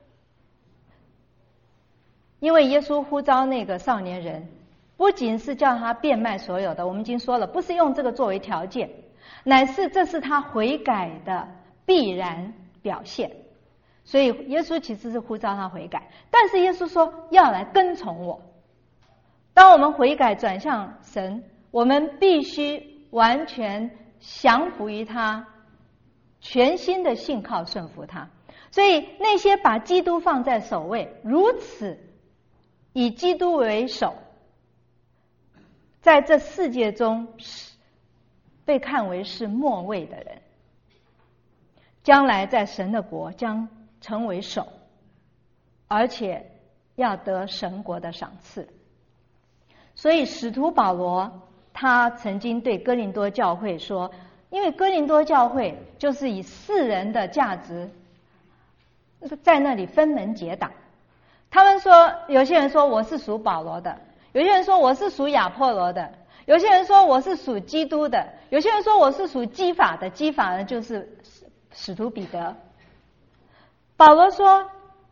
因为耶稣呼召那个少年人，不仅是叫他变卖所有的，我们已经说了，不是用这个作为条件，乃是这是他悔改的必然表现。所以耶稣其实是呼召他悔改，但是耶稣说要来跟从我。当我们悔改转向神，我们必须完全降服于他，全心的信靠顺服他。所以那些把基督放在首位，如此以基督为首，在这世界中被看为是末位的人，将来在神的国将成为首，而且要得神国的赏赐。所以使徒保罗他曾经对哥林多教会说，因为哥林多教会就是以世人的价值在那里分门结党。他们说，有些人说我是属保罗的，有些人说我是属亚波罗的，有些人说我是属基督的，有些人说我是属基法的。基法呢，就是使徒彼得。保罗说，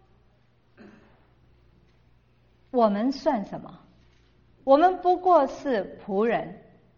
我们算什么？我们不过是仆人，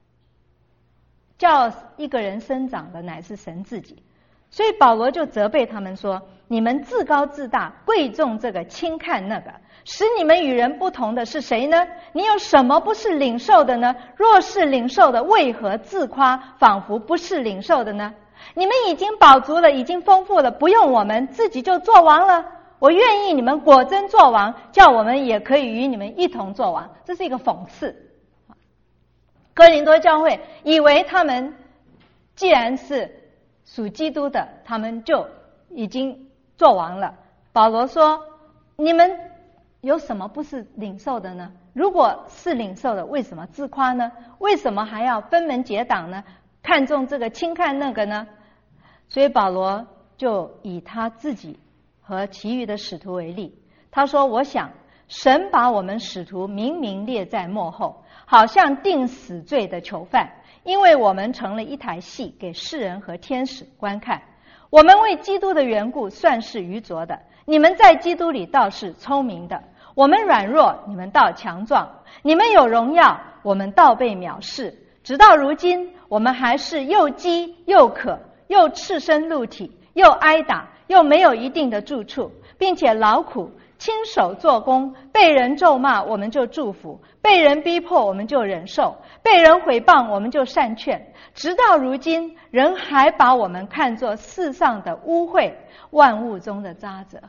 叫一个人生长的乃是神自己。所以保罗就责备他们说，你们自高自大，贵重这个，轻看那个，使你们与人不同的是谁呢？你有什么不是领受的呢？若是领受的，为何自夸，仿佛不是领受的呢？你们已经饱足了，已经丰富了，不用我们，自己就做王了。我愿意你们果真做王，叫我们也可以与你们一同做王。这是一个讽刺。哥林多教会以为他们既然是属基督的，他们就已经做王了。保罗说，你们有什么不是领受的呢？如果是领受的，为什么自夸呢？为什么还要分门结党呢？看重这个，轻看那个呢？所以保罗就以他自己和其余的使徒为例，他说，我想神把我们使徒明明列在末后，好像定死罪的囚犯，因为我们成了一台戏，给世人和天使观看。我们为基督的缘故算是愚拙的，你们在基督里倒是聪明的。我们软弱，你们倒强壮；你们有荣耀，我们倒被藐视。直到如今，我们还是又饥又渴，又赤身露体，又挨打，又没有一定的住处，并且劳苦，亲手做工，被人咒骂我们就祝福，被人逼迫我们就忍受，被人毁谤我们就善劝。直到如今，人还把我们看作世上的污秽，万物中的渣滓。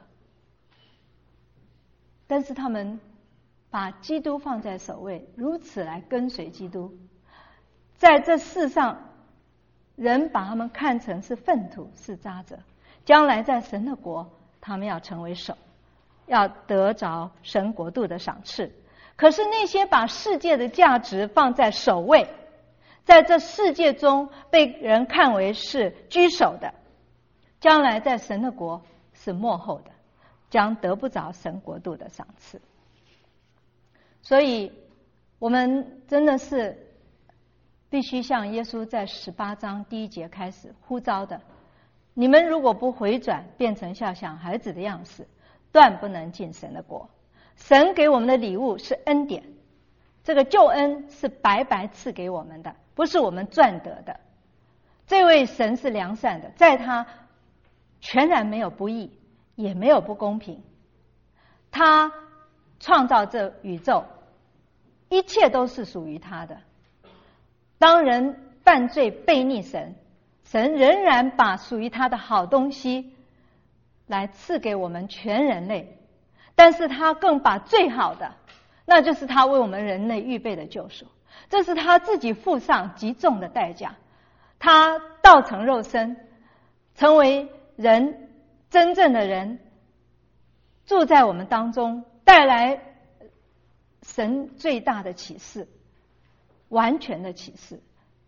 但是他们把基督放在首位，如此来跟随基督，在这世上人把他们看成是粪土，是渣滓，将来在神的国他们要成为首，要得着神国度的赏赐。可是那些把世界的价值放在首位，在这世界中被人看为是居首的，将来在神的国是末后的，将得不着神国度的赏赐。所以我们真的是必须像耶稣在18章第1节开始呼召的，你们如果不回转，变成像小孩子的样式，断不能进神的国。神给我们的礼物是恩典，这个救恩是白白赐给我们的，不是我们赚得的。这位神是良善的，在他全然没有不义，也没有不公平。他创造这宇宙，一切都是属于他的。当人犯罪悖逆神，神仍然把属于他的好东西来赐给我们全人类，但是他更把最好的，那就是他为我们人类预备的救赎。这是他自己付上极重的代价，他道成肉身，成为人，真正的人，住在我们当中，带来神最大的启示，完全的启示。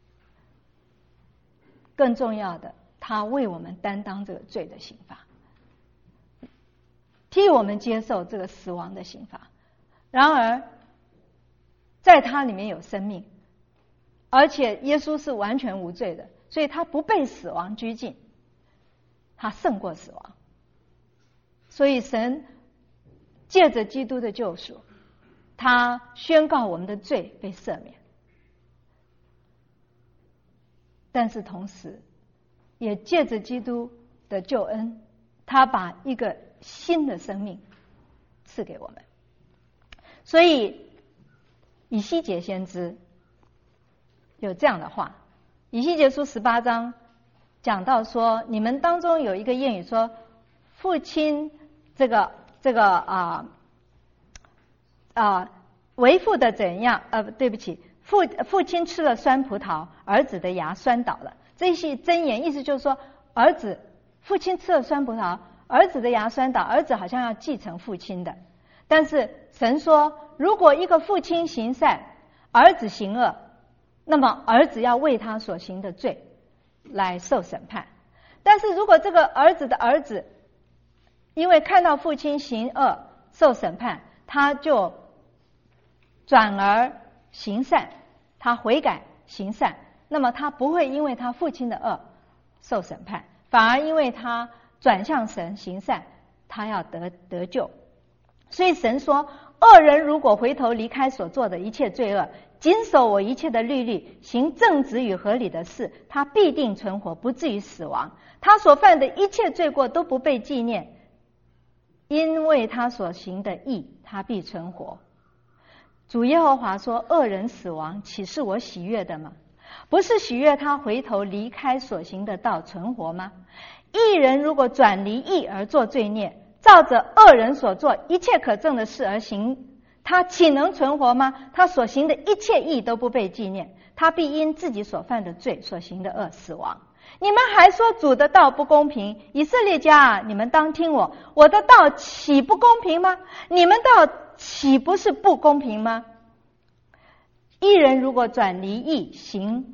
更重要的，他为我们担当这个罪的刑罚，替我们接受这个死亡的刑罚。然而在他里面有生命，而且耶稣是完全无罪的，所以他不被死亡拘禁，他胜过死亡。所以神借着基督的救赎，他宣告我们的罪被赦免，但是同时也借着基督的救恩，他把一个新的生命赐给我们。所以以西结先知有这样的话，以西结书18章讲到说，你们当中有一个谚语说，父亲为父的怎样？对不起，父亲吃了酸葡萄，儿子的牙酸倒了。这些箴言意思就是说，父亲吃了酸葡萄，儿子的牙酸倒，儿子好像要继承父亲的。但是神说，如果一个父亲行善，儿子行恶，那么儿子要为他所行的罪来受审判。但是如果这个儿子的儿子因为看到父亲行恶受审判，他就转而行善，他悔改行善，那么他不会因为他父亲的恶受审判，反而因为他转向神行善，他要得救。所以神说， 恶人如果回头离开所做的一切罪恶，谨守我一切的律例，行正直与合理的事，他必定存活，不至于死亡。他所犯的一切罪过都不被纪念，因为他所行的义，他必存活。主耶和华说，恶人死亡，岂是我喜悦的吗？不是喜悦他回头离开所行的道存活吗？义人如果转离义而做罪孽，照着恶人所做一切可憎的事而行，他岂能存活吗？他所行的一切义都不被纪念，他必因自己所犯的罪所行的恶死亡。你们还说主的道不公平，以色列家啊，你们当听我，我的道岂不公平吗？你们道岂不是不公平吗？义人如果转离义行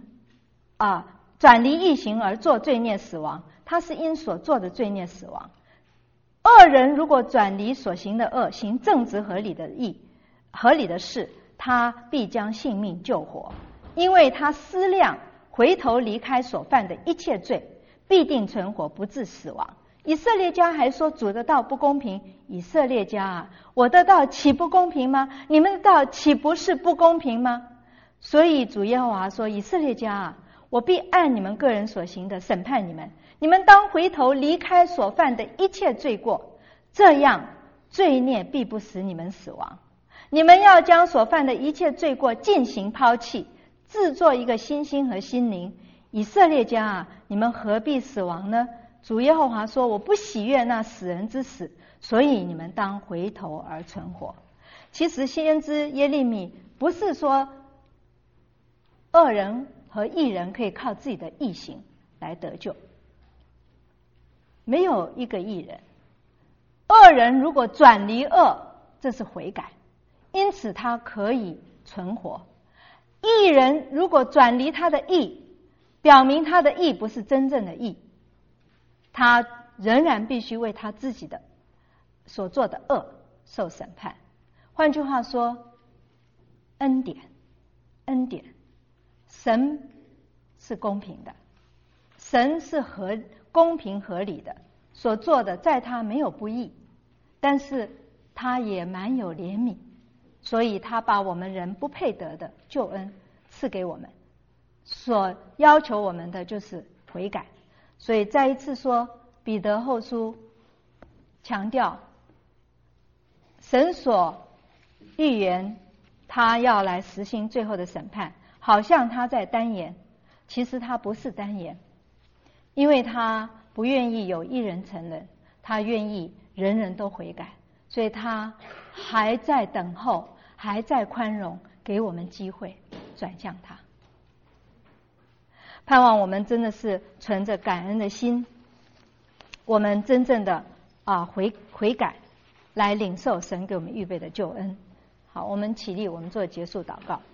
而做罪孽死亡，他是因所做的罪孽死亡。恶人如果转离所行的恶，行正直合理的事，他必将性命救活，因为他思量回头离开所犯的一切罪，必定存活，不致死亡。以色列家还说主的道不公平，以色列家啊，我的道岂不公平吗？你们的道岂不是不公平吗？所以主耶和华说，以色列家啊，我必按你们个人所行的审判你们，你们当回头离开所犯的一切罪过，这样罪孽必不使你们死亡。你们要将所犯的一切罪过尽行抛弃，制作一个新心和心灵。以色列家啊，你们何必死亡呢？主耶和华说，我不喜悦那死人之死，所以你们当回头而存活。其实先知耶利米不是说恶人和义人可以靠自己的义行来得救，没有一个义人。恶人如果转离恶，这是悔改，因此他可以存活。义人如果转离他的义，表明他的义不是真正的义，他仍然必须为他自己的所做的恶受审判。换句话说，恩典，神是公平的，神是公平合理的，所做的在他没有不义，但是他也蛮有怜悯，所以他把我们人不配得的救恩赐给我们，所要求我们的就是悔改。所以再一次说，彼得后书强调神所预言他要来实行最后的审判，好像他在单言，其实他不是单言，因为他不愿意有一人成人，他愿意人人都悔改，所以他还在等候，还在宽容，给我们机会转向他。盼望我们真的是存着感恩的心，我们真正的悔改，来领受神给我们预备的救恩。好，我们起立，我们做结束祷告。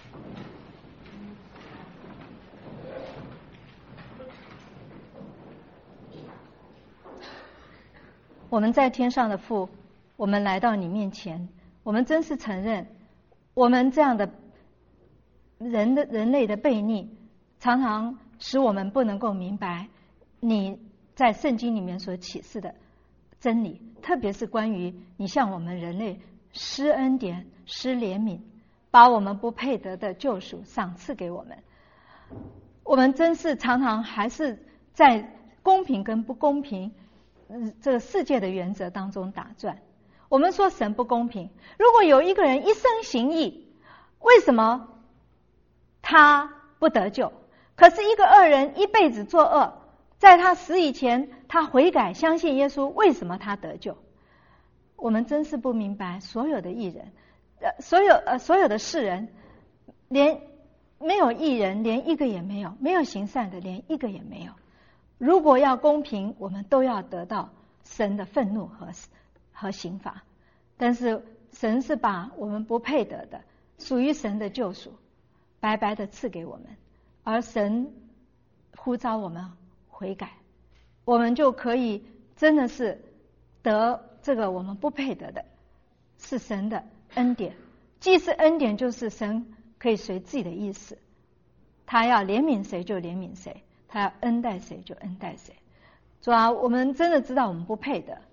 我们在天上的父，我们来到你面前，我们真是承认我们这样的人类的悖逆，常常使我们不能够明白你在圣经里面所启示的真理，特别是关于你向我们人类施恩典、施怜悯，把我们不配得的救赎赏赐给我们。我们真是常常还是在公平跟不公平这个世界的原则当中打转。我们说神不公平，如果有一个人一生行义，为什么他不得救？可是一个恶人一辈子作恶，在他死以前他悔改相信耶稣，为什么他得救？我们真是不明白，所有的义人所有的世人，连没有义人连一个也没有，没有行善的连一个也没有。如果要公平，我们都要得到神的愤怒和刑罚，但是神是把我们不配得的属于神的救赎白白的赐给我们，而神呼召我们悔改，我们就可以真的是得这个我们不配得的，是神的恩典。既是恩典，就是神可以随自己的意思，他要怜悯谁就怜悯谁，他要恩待谁就恩待谁。主啊，我们真的知道我们不配的，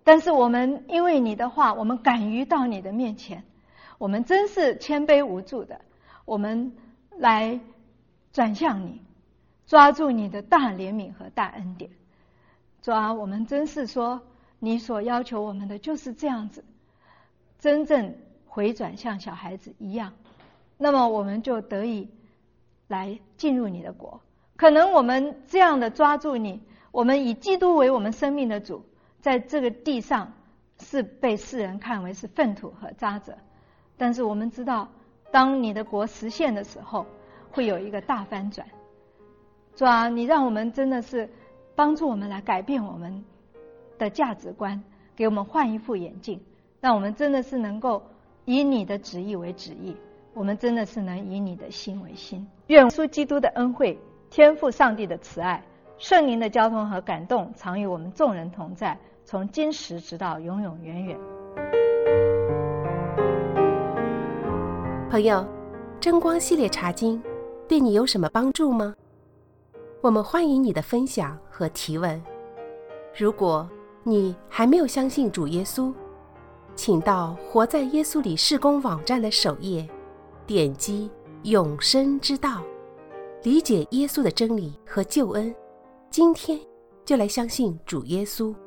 但是我们因为你的话，我们敢于到你的面前，我们真是谦卑无助的，我们来转向你，抓住你的大怜悯和大恩典。主啊，我们真是说你所要求我们的就是这样子，真正回转像小孩子一样，那么我们就得以来进入你的国。可能我们这样的抓住你，我们以基督为我们生命的主，在这个地上是被世人看为是粪土和渣滓，但是我们知道当你的国实现的时候，会有一个大翻转。主啊，你让我们真的是帮助我们来改变我们的价值观，给我们换一副眼镜，让我们真的是能够以你的旨意为旨意，我们真的是能以你的心为心。愿耶稣基督的恩惠、天父上帝的慈爱、圣灵的交通和感动常与我们众人同在，从今时直到永永远远。 朋友，真光系列查经对你有什么帮助吗？我们欢迎你的分享和提问。如果你还没有相信主耶稣，请到活在耶稣里事工网站的首页，点击永生之道，理解耶稣的真理和救恩。今天就来相信主耶稣。